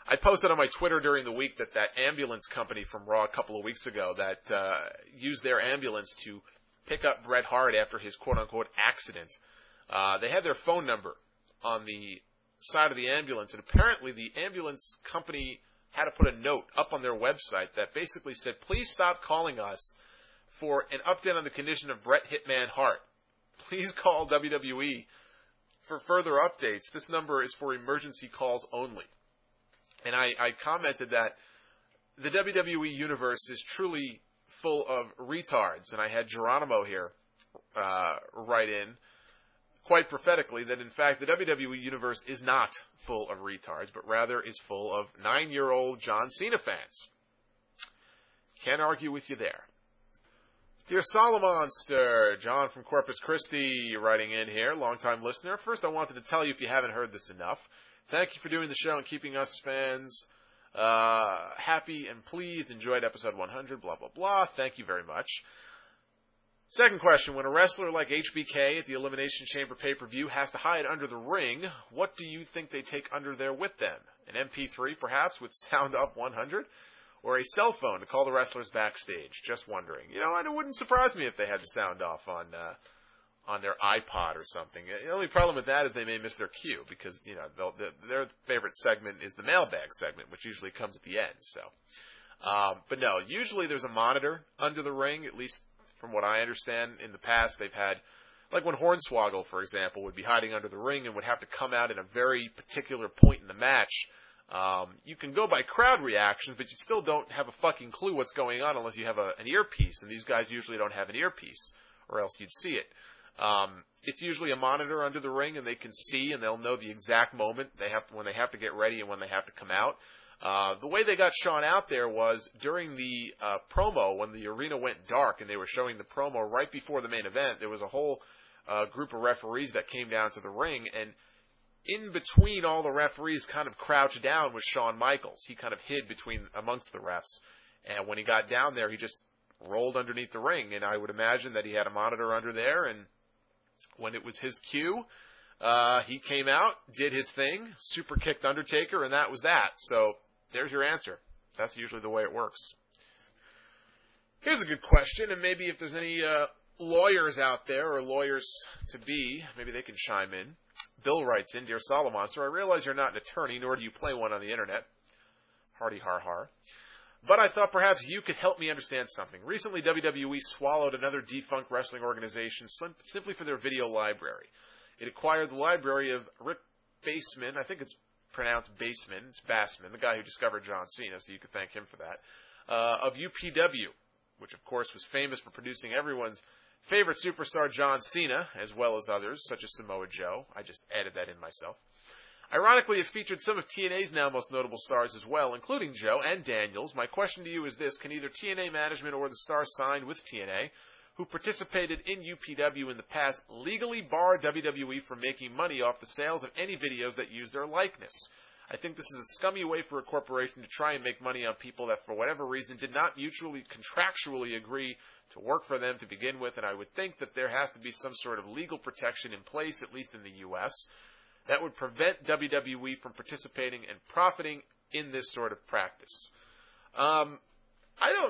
I posted on my Twitter during the week that that ambulance company from Raw a couple of weeks ago that uh, used their ambulance to pick up Bret Hart after his quote-unquote accident, uh, they had their phone number on the side of the ambulance, and apparently the ambulance company had to put a note up on their website that basically said, please stop calling us for an update on the condition of Bret Hitman Hart. Please call W W E for further updates. This number is for emergency calls only. And I, I commented that the W W E universe is truly full of retards, and I had Geronimo here uh, write in quite prophetically that, in fact, the W W E universe is not full of retards, but rather is full of nine-year-old John Cena fans. Can't argue with you there. Dear Solomonster, John from Corpus Christi writing in here, longtime listener. First, I wanted to tell you, if you haven't heard this enough, thank you for doing the show and keeping us fans uh, happy and pleased. Enjoyed episode one hundred, blah, blah, blah. Thank you very much. Second question, when a wrestler like H B K at the Elimination Chamber pay-per-view has to hide under the ring, what do you think they take under there with them? An M P three, perhaps, with Sound Up one hundred? Or a cell phone to call the wrestlers backstage? Just wondering. You know, it wouldn't surprise me if they had the sound off on uh, on their iPod or something. The only problem with that is they may miss their cue because, you know, they'll, their favorite segment is the mailbag segment, which usually comes at the end. So, um, but no, usually there's a monitor under the ring, at least from what I understand. In the past, they've had, like when Hornswoggle, for example, would be hiding under the ring and would have to come out at a very particular point in the match. Um, you can go by crowd reactions, but you still don't have a fucking clue what's going on unless you have a, an earpiece, and these guys usually don't have an earpiece, or else you'd see it. Um, it's usually a monitor under the ring, and they can see, and they'll know the exact moment they have to, when they have to get ready and when they have to come out. Uh, the way they got Shawn out there was during the uh, promo, when the arena went dark and they were showing the promo right before the main event, there was a whole uh, group of referees that came down to the ring, and in between all the referees, kind of crouched down, was Shawn Michaels. He kind of hid between amongst the refs. And when he got down there, he just rolled underneath the ring. And I would imagine that he had a monitor under there. And when it was his cue, uh, he came out, did his thing, super kicked Undertaker, and that was that. So there's your answer. That's usually the way it works. Here's a good question, and maybe if there's any uh, lawyers out there or lawyers to be, maybe they can chime in. Bill writes in, Dear Solomon, sir, I realize you're not an attorney, nor do you play one on the internet. Hardy har har. But I thought perhaps you could help me understand something. Recently, W W E swallowed another defunct wrestling organization simply for their video library. It acquired the library of Rick Baseman, I think it's pronounced Baseman, it's Bassman, the guy who discovered John Cena, so you could thank him for that, uh, of U P W, which of course was famous for producing everyone's favorite superstar John Cena, as well as others, such as Samoa Joe. I just added that in myself. Ironically, it featured some of T N A's now most notable stars as well, including Joe and Daniels. My question to you is this. Can either T N A management or the stars signed with T N A, who participated in U P W in the past, legally bar W W E from making money off the sales of any videos that use their likeness? I think this is a scummy way for a corporation to try and make money on people that, for whatever reason, did not mutually, contractually agree to work for them to begin with, and I would think that there has to be some sort of legal protection in place, at least in the U S, that would prevent W W E from participating and profiting in this sort of practice. Um, I don't,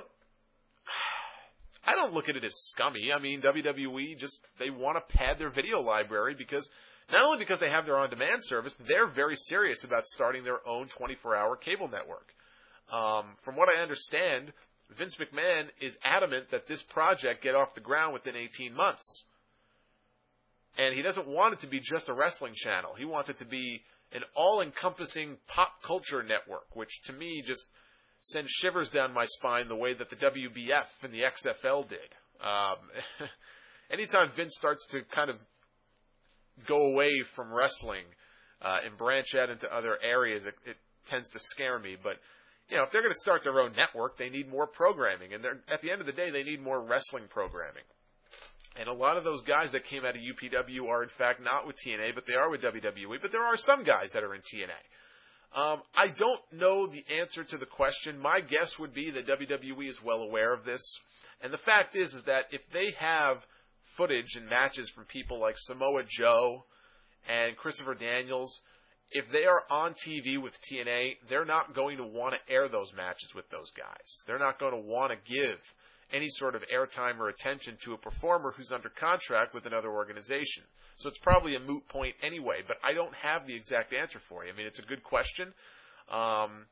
I don't look at it as scummy. I mean, W W E just, they want to pad their video library because, not only because they have their on-demand service, they're very serious about starting their own twenty-four hour cable network. Um, from what I understand, Vince McMahon is adamant that this project get off the ground within eighteen months. And he doesn't want it to be just a wrestling channel. He wants it to be an all-encompassing pop culture network, which to me just sends shivers down my spine the way that the W B F and the X F L did. Um, anytime Vince starts to kind of go away from wrestling uh, and branch out into other areas, it, it tends to scare me. But, you know, if they're going to start their own network, they need more programming. And they're, at the end of the day, they need more wrestling programming. And a lot of those guys that came out of U P W are, in fact, not with T N A, but they are with W W E. But there are some guys that are in T N A. Um, I don't know the answer to the question. My guess would be that W W E is well aware of this. And the fact is, is that if they have footage and matches from people like Samoa Joe and Christopher Daniels, if they are on T V with T N A, they're not going to want to air those matches with those guys. They're not going to want to give any sort of airtime or attention to a performer who's under contract with another organization. So it's probably a moot point anyway, but I don't have the exact answer for you. I mean, it's a good question. Um,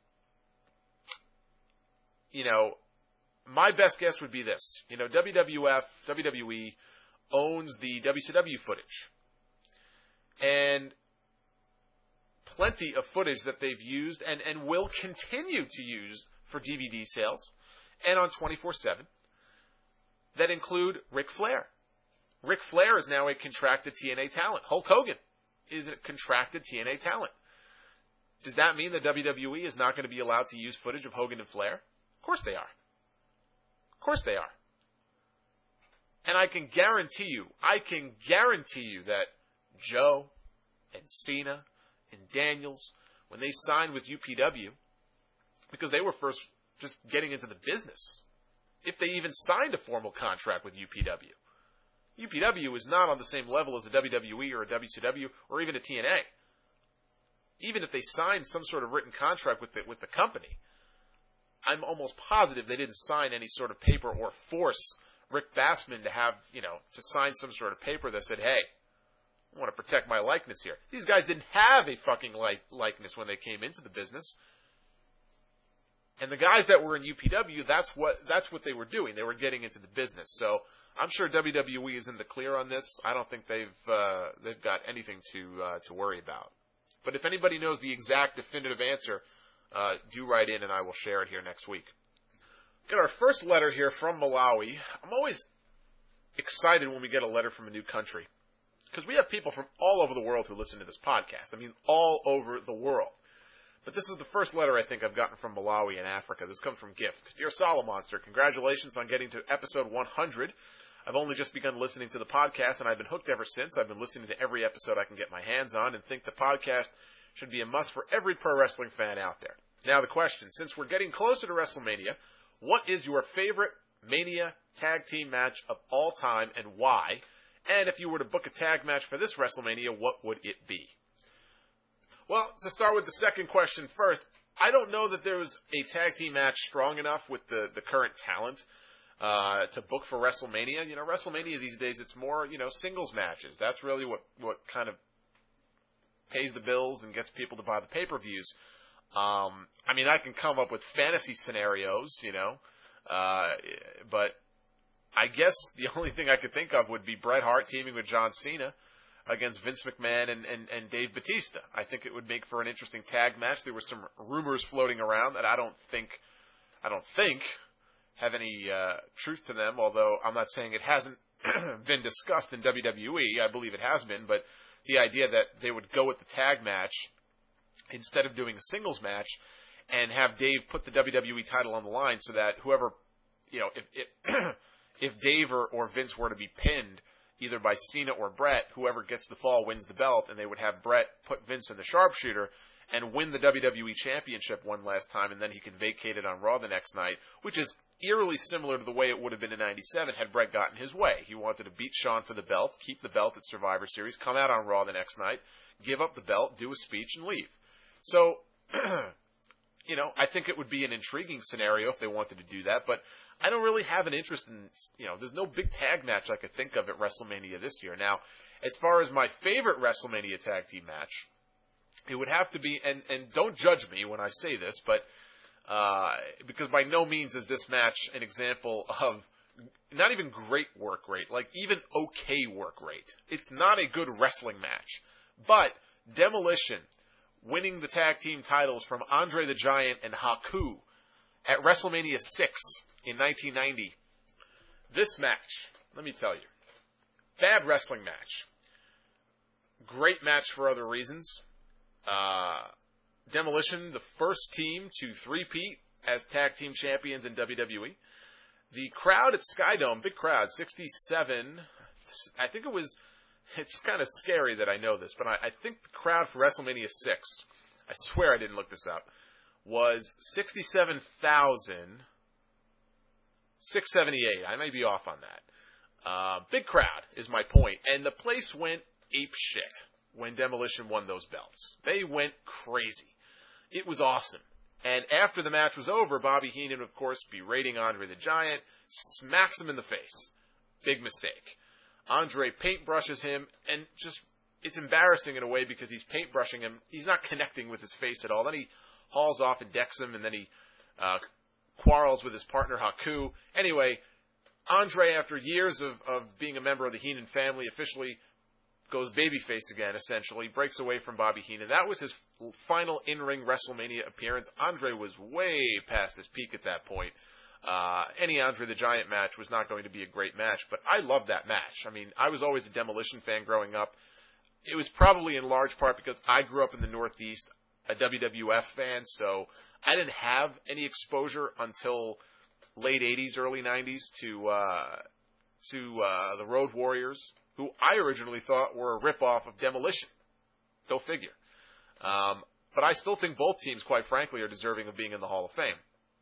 you know, my best guess would be this. You know, W W F, W W E owns the W C W footage. And plenty of footage that they've used and, and will continue to use for D V D sales and on twenty-four seven that include Ric Flair. Ric Flair is now a contracted T N A talent. Hulk Hogan is a contracted T N A talent. Does that mean that W W E is not going to be allowed to use footage of Hogan and Flair? Of course they are. Of course they are. And I can guarantee you, I can guarantee you that Joe and Cena and Daniels, when they signed with U P W, because they were first just getting into the business, if they even signed a formal contract with U P W. U P W is not on the same level as a W W E or a W C W or even a T N A. Even if they signed some sort of written contract with the, with the company, I'm almost positive they didn't sign any sort of paper or force Rick Bassman to have, you know, to sign some sort of paper that said, hey, I want to protect my likeness here. These guys didn't have a fucking like, likeness when they came into the business. And the guys that were in U P W, that's what that's what they were doing. They were getting into the business. So I'm sure W W E is in the clear on this. I don't think they've uh, they've got anything to uh, to worry about. But if anybody knows the exact definitive answer, uh, do write in and I will share it here next week. Got our first letter here from Malawi. I'm always excited when we get a letter from a new country, because we have people from all over the world who listen to this podcast. I mean, all over the world. But this is the first letter I think I've gotten from Malawi in Africa. This comes from Gift. Dear Solomonster, congratulations on getting to episode one hundred. I've only just begun listening to the podcast, and I've been hooked ever since. I've been listening to every episode I can get my hands on and think the podcast should be a must for every pro wrestling fan out there. Now the question, since we're getting closer to WrestleMania, what is your favorite Mania tag team match of all time and why? And if you were to book a tag match for this WrestleMania, what would it be? Well, to start with the second question first, I don't know that there was a tag team match strong enough with the, the current talent uh, to book for WrestleMania. You know, WrestleMania these days, it's more, you know, singles matches. That's really what, what kind of pays the bills and gets people to buy the pay-per-views. Um, I mean, I can come up with fantasy scenarios, you know, uh, but I guess the only thing I could think of would be Bret Hart teaming with John Cena against Vince McMahon and, and, and Dave Bautista. I think it would make for an interesting tag match. There were some rumors floating around that I don't think, I don't think have any uh, truth to them, although I'm not saying it hasn't been discussed in W W E. I believe it has been, but the idea that they would go with the tag match instead of doing a singles match and have Dave put the W W E title on the line so that whoever, you know, if if, if Dave or, or Vince were to be pinned either by Cena or Bret, whoever gets the fall wins the belt, and they would have Bret put Vince in the sharpshooter and win the W W E Championship one last time, and then he could vacate it on Raw the next night, which is eerily similar to the way it would have been in ninety-seven had Bret gotten his way. He wanted to beat Shawn for the belt, keep the belt at Survivor Series, come out on Raw the next night, give up the belt, do a speech, and leave. So, you know, I think it would be an intriguing scenario if they wanted to do that, but I don't really have an interest in, you know, there's no big tag match I could think of at WrestleMania this year. Now, as far as my favorite WrestleMania tag team match, it would have to be, and, and don't judge me when I say this, but uh, because by no means is this match an example of not even great work rate, like even okay work rate. It's not a good wrestling match, but Demolition winning the tag team titles from Andre the Giant and Haku at WrestleMania six in nineteen ninety. This match, let me tell you, bad wrestling match. Great match for other reasons. Uh, Demolition, the first team to three-peat as tag team champions in W W E. The crowd at Skydome, big crowd, sixty-seven, I think it was, it's kind of scary that I know this, but I, I think the crowd for WrestleMania six, I swear I didn't look this up, was sixty-seven thousand six hundred seventy-eight. I may be off on that. Uh, big crowd is my point. And the place went ape shit. when Demolition won those belts. They went crazy. It was awesome. And after the match was over, Bobby Heenan, of course, berating Andre the Giant, smacks him in the face. Big mistake. Andre paintbrushes him, and just, it's embarrassing in a way because he's paintbrushing him. He's not connecting with his face at all. Then he hauls off and decks him, and then he uh, quarrels with his partner, Haku. Anyway, Andre, after years of, of being a member of the Heenan family, officially goes babyface again, essentially, breaks away from Bobby Heenan. That was his final in-ring WrestleMania appearance. Andre was way past his peak at that point. Uh, any Andre the Giant match was not going to be a great match, but I loved that match. I mean, I was always a Demolition fan growing up. It was probably in large part because I grew up in the Northeast, a W W F fan, so I didn't have any exposure until late eighties, early nineties to, uh, to, uh, the Road Warriors, who I originally thought were a ripoff of Demolition. Go figure. Um, but I still think both teams, quite frankly, are deserving of being in the Hall of Fame.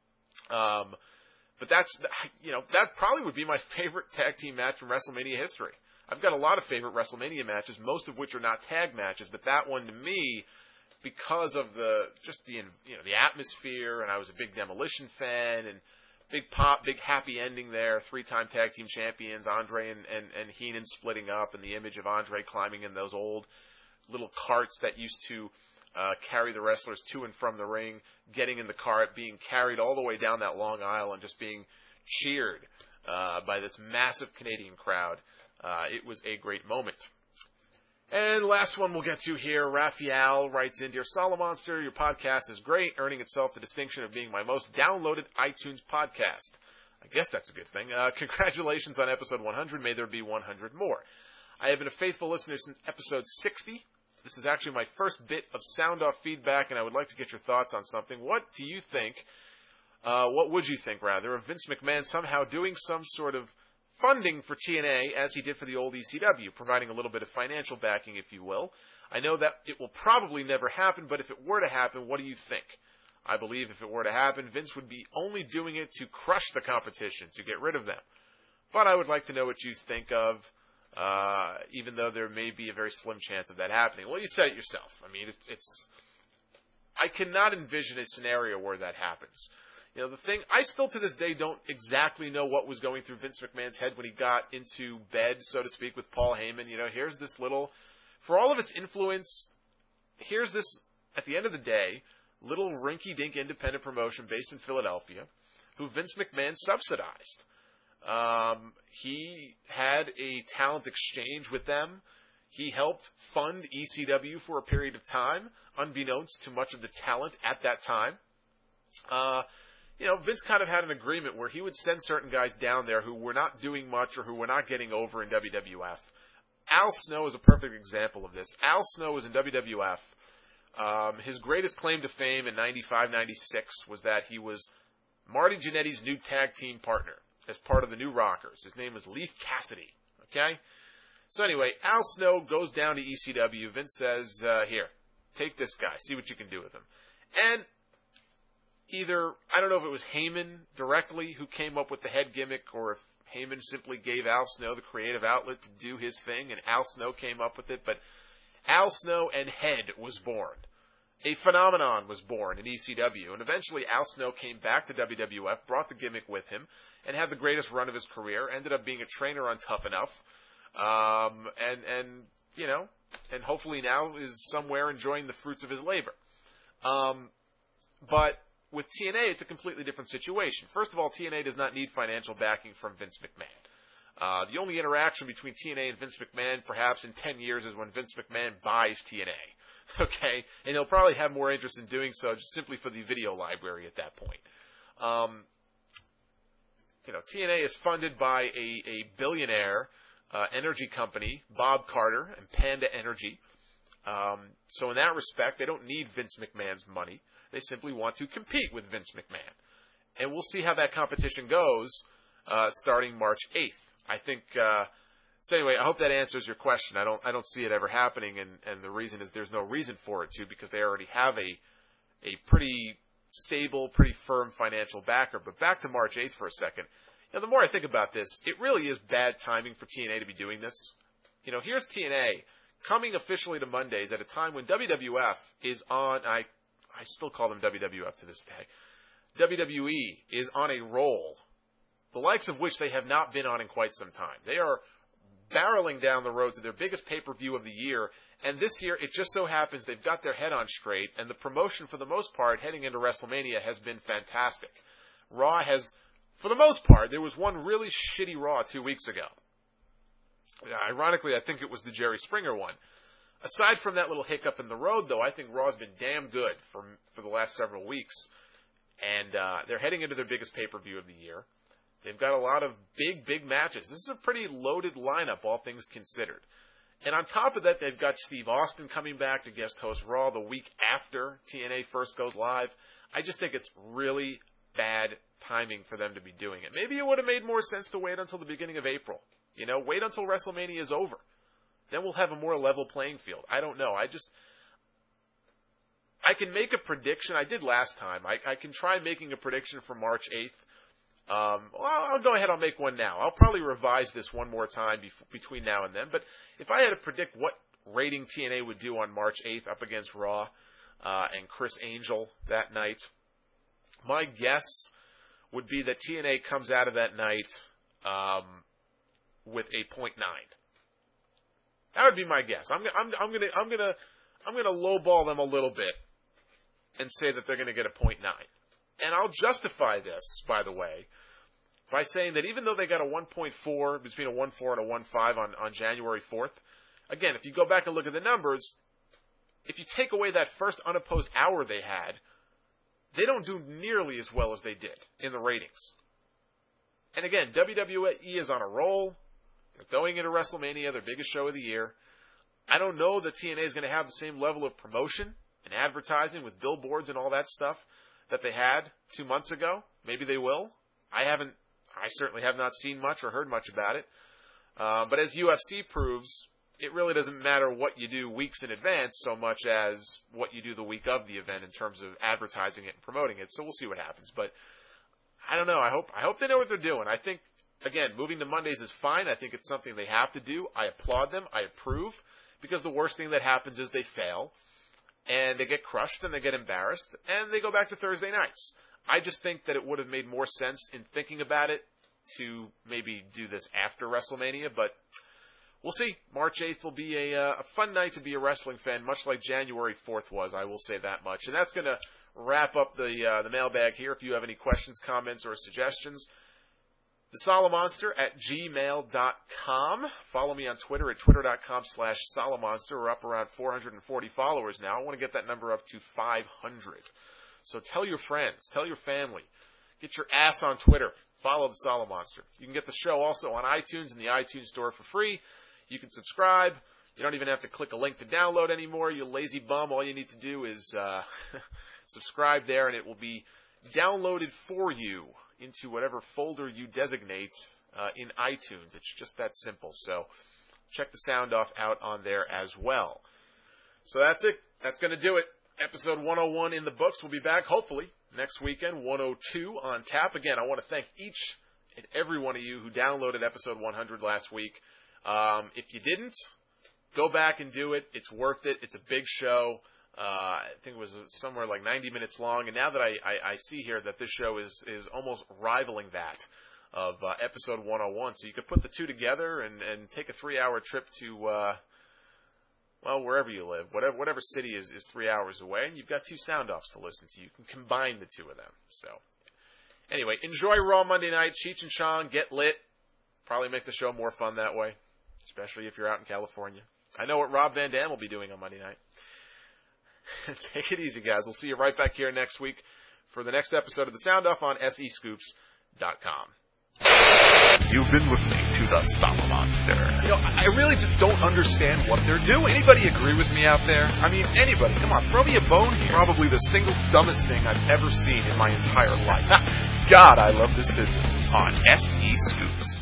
Um, but that's, you know, that probably would be my favorite tag team match from WrestleMania history. I've got a lot of favorite WrestleMania matches, most of which are not tag matches, but that one to me, because of the, just the, you know, the atmosphere, and I was a big Demolition fan, and big pop, big happy ending there, three-time tag team champions, Andre and, and, and Heenan splitting up, and the image of Andre climbing in those old little carts that used to uh, carry the wrestlers to and from the ring, getting in the cart, being carried all the way down that long aisle, and just being cheered uh, by this massive Canadian crowd. Uh, it was a great moment. And last one we'll get to here, Raphael writes in, Dear Solomonster, your podcast is great, earning itself the distinction of being my most downloaded iTunes podcast. I guess that's a good thing. Uh, congratulations on episode one hundred. May there be one hundred more. I have been a faithful listener since episode sixty. This is actually my first bit of sound-off feedback, and I would like to get your thoughts on something. What do you think, uh, what would you think, rather, of Vince McMahon somehow doing some sort of funding for T N A as he did for the old E C W, providing a little bit of financial backing, if you will? I know that it will probably never happen, but if it were to happen, what do you think? I believe if it were to happen, Vince would be only doing it to crush the competition, to get rid of them. But I would like to know what you think of, uh, even though there may be a very slim chance of that happening. Well, you said it yourself. I mean, it, it's, I cannot envision a scenario where that happens. You know, the thing, I still to this day don't exactly know what was going through Vince McMahon's head when he got into bed, so to speak, with Paul Heyman. You know, here's this little, for all of its influence, here's this, at the end of the day, little rinky-dink independent promotion based in Philadelphia, who Vince McMahon subsidized. Um, he had a talent exchange with them. He helped fund E C W for a period of time, unbeknownst to much of the talent at that time. Uh, You know, Vince kind of had an agreement where he would send certain guys down there who were not doing much or who were not getting over in W W F. Al Snow is a perfect example of this. Al Snow was in W W F. Um, his greatest claim to fame in ninety-five ninety-six was that he was Marty Jannetty's new tag team partner as part of the New Rockers. His name was Leif Cassidy. Okay? So anyway, Al Snow goes down to E C W. Vince says, uh, here, take this guy. See what you can do with him. And either, I don't know if it was Heyman directly who came up with the head gimmick, or if Heyman simply gave Al Snow the creative outlet to do his thing, and Al Snow came up with it, but Al Snow and Head was born. A phenomenon was born in E C W, and eventually Al Snow came back to W W F, brought the gimmick with him, and had the greatest run of his career, ended up being a trainer on Tough Enough, um, and, and, you know, and hopefully now is somewhere enjoying the fruits of his labor. Um, but with T N A, it's a completely different situation. First of all, T N A does not need financial backing from Vince McMahon. Uh, the only interaction between T N A and Vince McMahon, perhaps in ten years, is when Vince McMahon buys T N A. Okay? And he'll probably have more interest in doing so just simply for the video library at that point. Um, you know, T N A is funded by a, a billionaire uh, energy company, Bob Carter and Panda Energy. Um, so in that respect, they don't need Vince McMahon's money. They simply want to compete with Vince McMahon. And we'll see how that competition goes uh, starting March eighth. I think, uh, so anyway, I hope that answers your question. I don't I don't see it ever happening, and, and the reason is there's no reason for it to, because they already have a a pretty stable, pretty firm financial backer. But back to March eighth for a second. You know, the more I think about this, it really is bad timing for T N A to be doing this. You know, here's T N A coming officially to Mondays at a time when W W F is on, I, I still call them W W F to this day, W W E is on a roll, the likes of which they have not been on in quite some time. They are barreling down the road to their biggest pay-per-view of the year, and this year it just so happens they've got their head on straight, and the promotion for the most part heading into WrestleMania has been fantastic. Raw has, for the most part, there was one really shitty Raw two weeks ago. Ironically, I think it was the Jerry Springer one. Aside from that little hiccup in the road, though, I think Raw's been damn good for for the last several weeks. And uh, they're heading into their biggest pay-per-view of the year. They've got a lot of big, big matches. This is a pretty loaded lineup, all things considered. And on top of that, they've got Steve Austin coming back to guest host Raw the week after T N A first goes live. I just think it's really bad timing for them to be doing it. Maybe it would have made more sense to wait until the beginning of April. You know, wait until WrestleMania is over. Then we'll have a more level playing field. I don't know. I just, I can make a prediction. I did last time. I, I can try making a prediction for March eighth. Um, well, I'll go ahead. I'll make one now. I'll probably revise this one more time bef- between now and then. But if I had to predict what rating T N A would do on March eighth up against Raw uh, and Chris Angel that night, my guess would be that T N A comes out of that night um, with a point nine. That would be my guess. I'm, I'm, I'm gonna, I'm gonna, I'm gonna lowball them a little bit and say that they're gonna get a point nine. And I'll justify this, by the way, by saying that even though they got a one point four, between a one point four and a one point five on, on January fourth, again, if you go back and look at the numbers, if you take away that first unopposed hour they had, they don't do nearly as well as they did in the ratings. And again, W W E is on a roll. They're going into WrestleMania, their biggest show of the year. I don't know that T N A is going to have the same level of promotion and advertising with billboards and all that stuff that they had two months ago. Maybe they will. I haven't, I certainly have not seen much or heard much about it. Uh, but as U F C proves, it really doesn't matter what you do weeks in advance so much as what you do the week of the event in terms of advertising it and promoting it. So we'll see what happens. But I don't know. I hope, I hope they know what they're doing. I think, again, moving to Mondays is fine. I think it's something they have to do. I applaud them. I approve. Because the worst thing that happens is they fail. And they get crushed and they get embarrassed, and they go back to Thursday nights. I just think that it would have made more sense in thinking about it to maybe do this after WrestleMania, but we'll see. March eighth will be a, uh, a fun night to be a wrestling fan, much like January fourth was, I will say that much. And that's going to wrap up the uh, the mailbag here. If you have any questions, comments, or suggestions, the Solomonster at gmail dot com. Follow me on Twitter at twitter.com slash Solomonster. We're up around four hundred forty followers now. I want to get that number up to five hundred. So tell your friends, tell your family. Get your ass on Twitter. Follow the Solomonster. You can get the show also on iTunes and the iTunes Store for free. You can subscribe. You don't even have to click a link to download anymore. You lazy bum. All you need to do is uh, subscribe there, and it will be downloaded for you into whatever folder you designate uh, in iTunes. It's just that simple. So check the Sound Off out on there as well. So that's it. That's going to do it. Episode one oh one in the books. We'll be back, hopefully, next weekend, one oh two on tap. Again, I want to thank each and every one of you who downloaded episode one hundred last week. Um, if you didn't, go back and do it. It's worth it. It's a big show. Uh, I think it was somewhere like ninety minutes long, and now that I, I, I see here that this show is, is almost rivaling that of uh, episode one oh one, so you could put the two together and, and take a three-hour trip to, uh, well, wherever you live, whatever whatever city is, is three hours away, and you've got two sound-offs to listen to. You can combine the two of them. So, anyway, enjoy Raw Monday night. Cheech and Chong, get lit. Probably make the show more fun that way, especially if you're out in California. I know what Rob Van Dam will be doing on Monday night. Take it easy, guys. We'll see you right back here next week for the next episode of The Sound Off on S E Scoops dot com. You've been listening to The Solomonster. You know, I really just don't understand what they're doing. Anybody agree with me out there? I mean, anybody. Come on, throw me a bone here. Probably the single dumbest thing I've ever seen in my entire life. God, I love this business. On S E Scoops.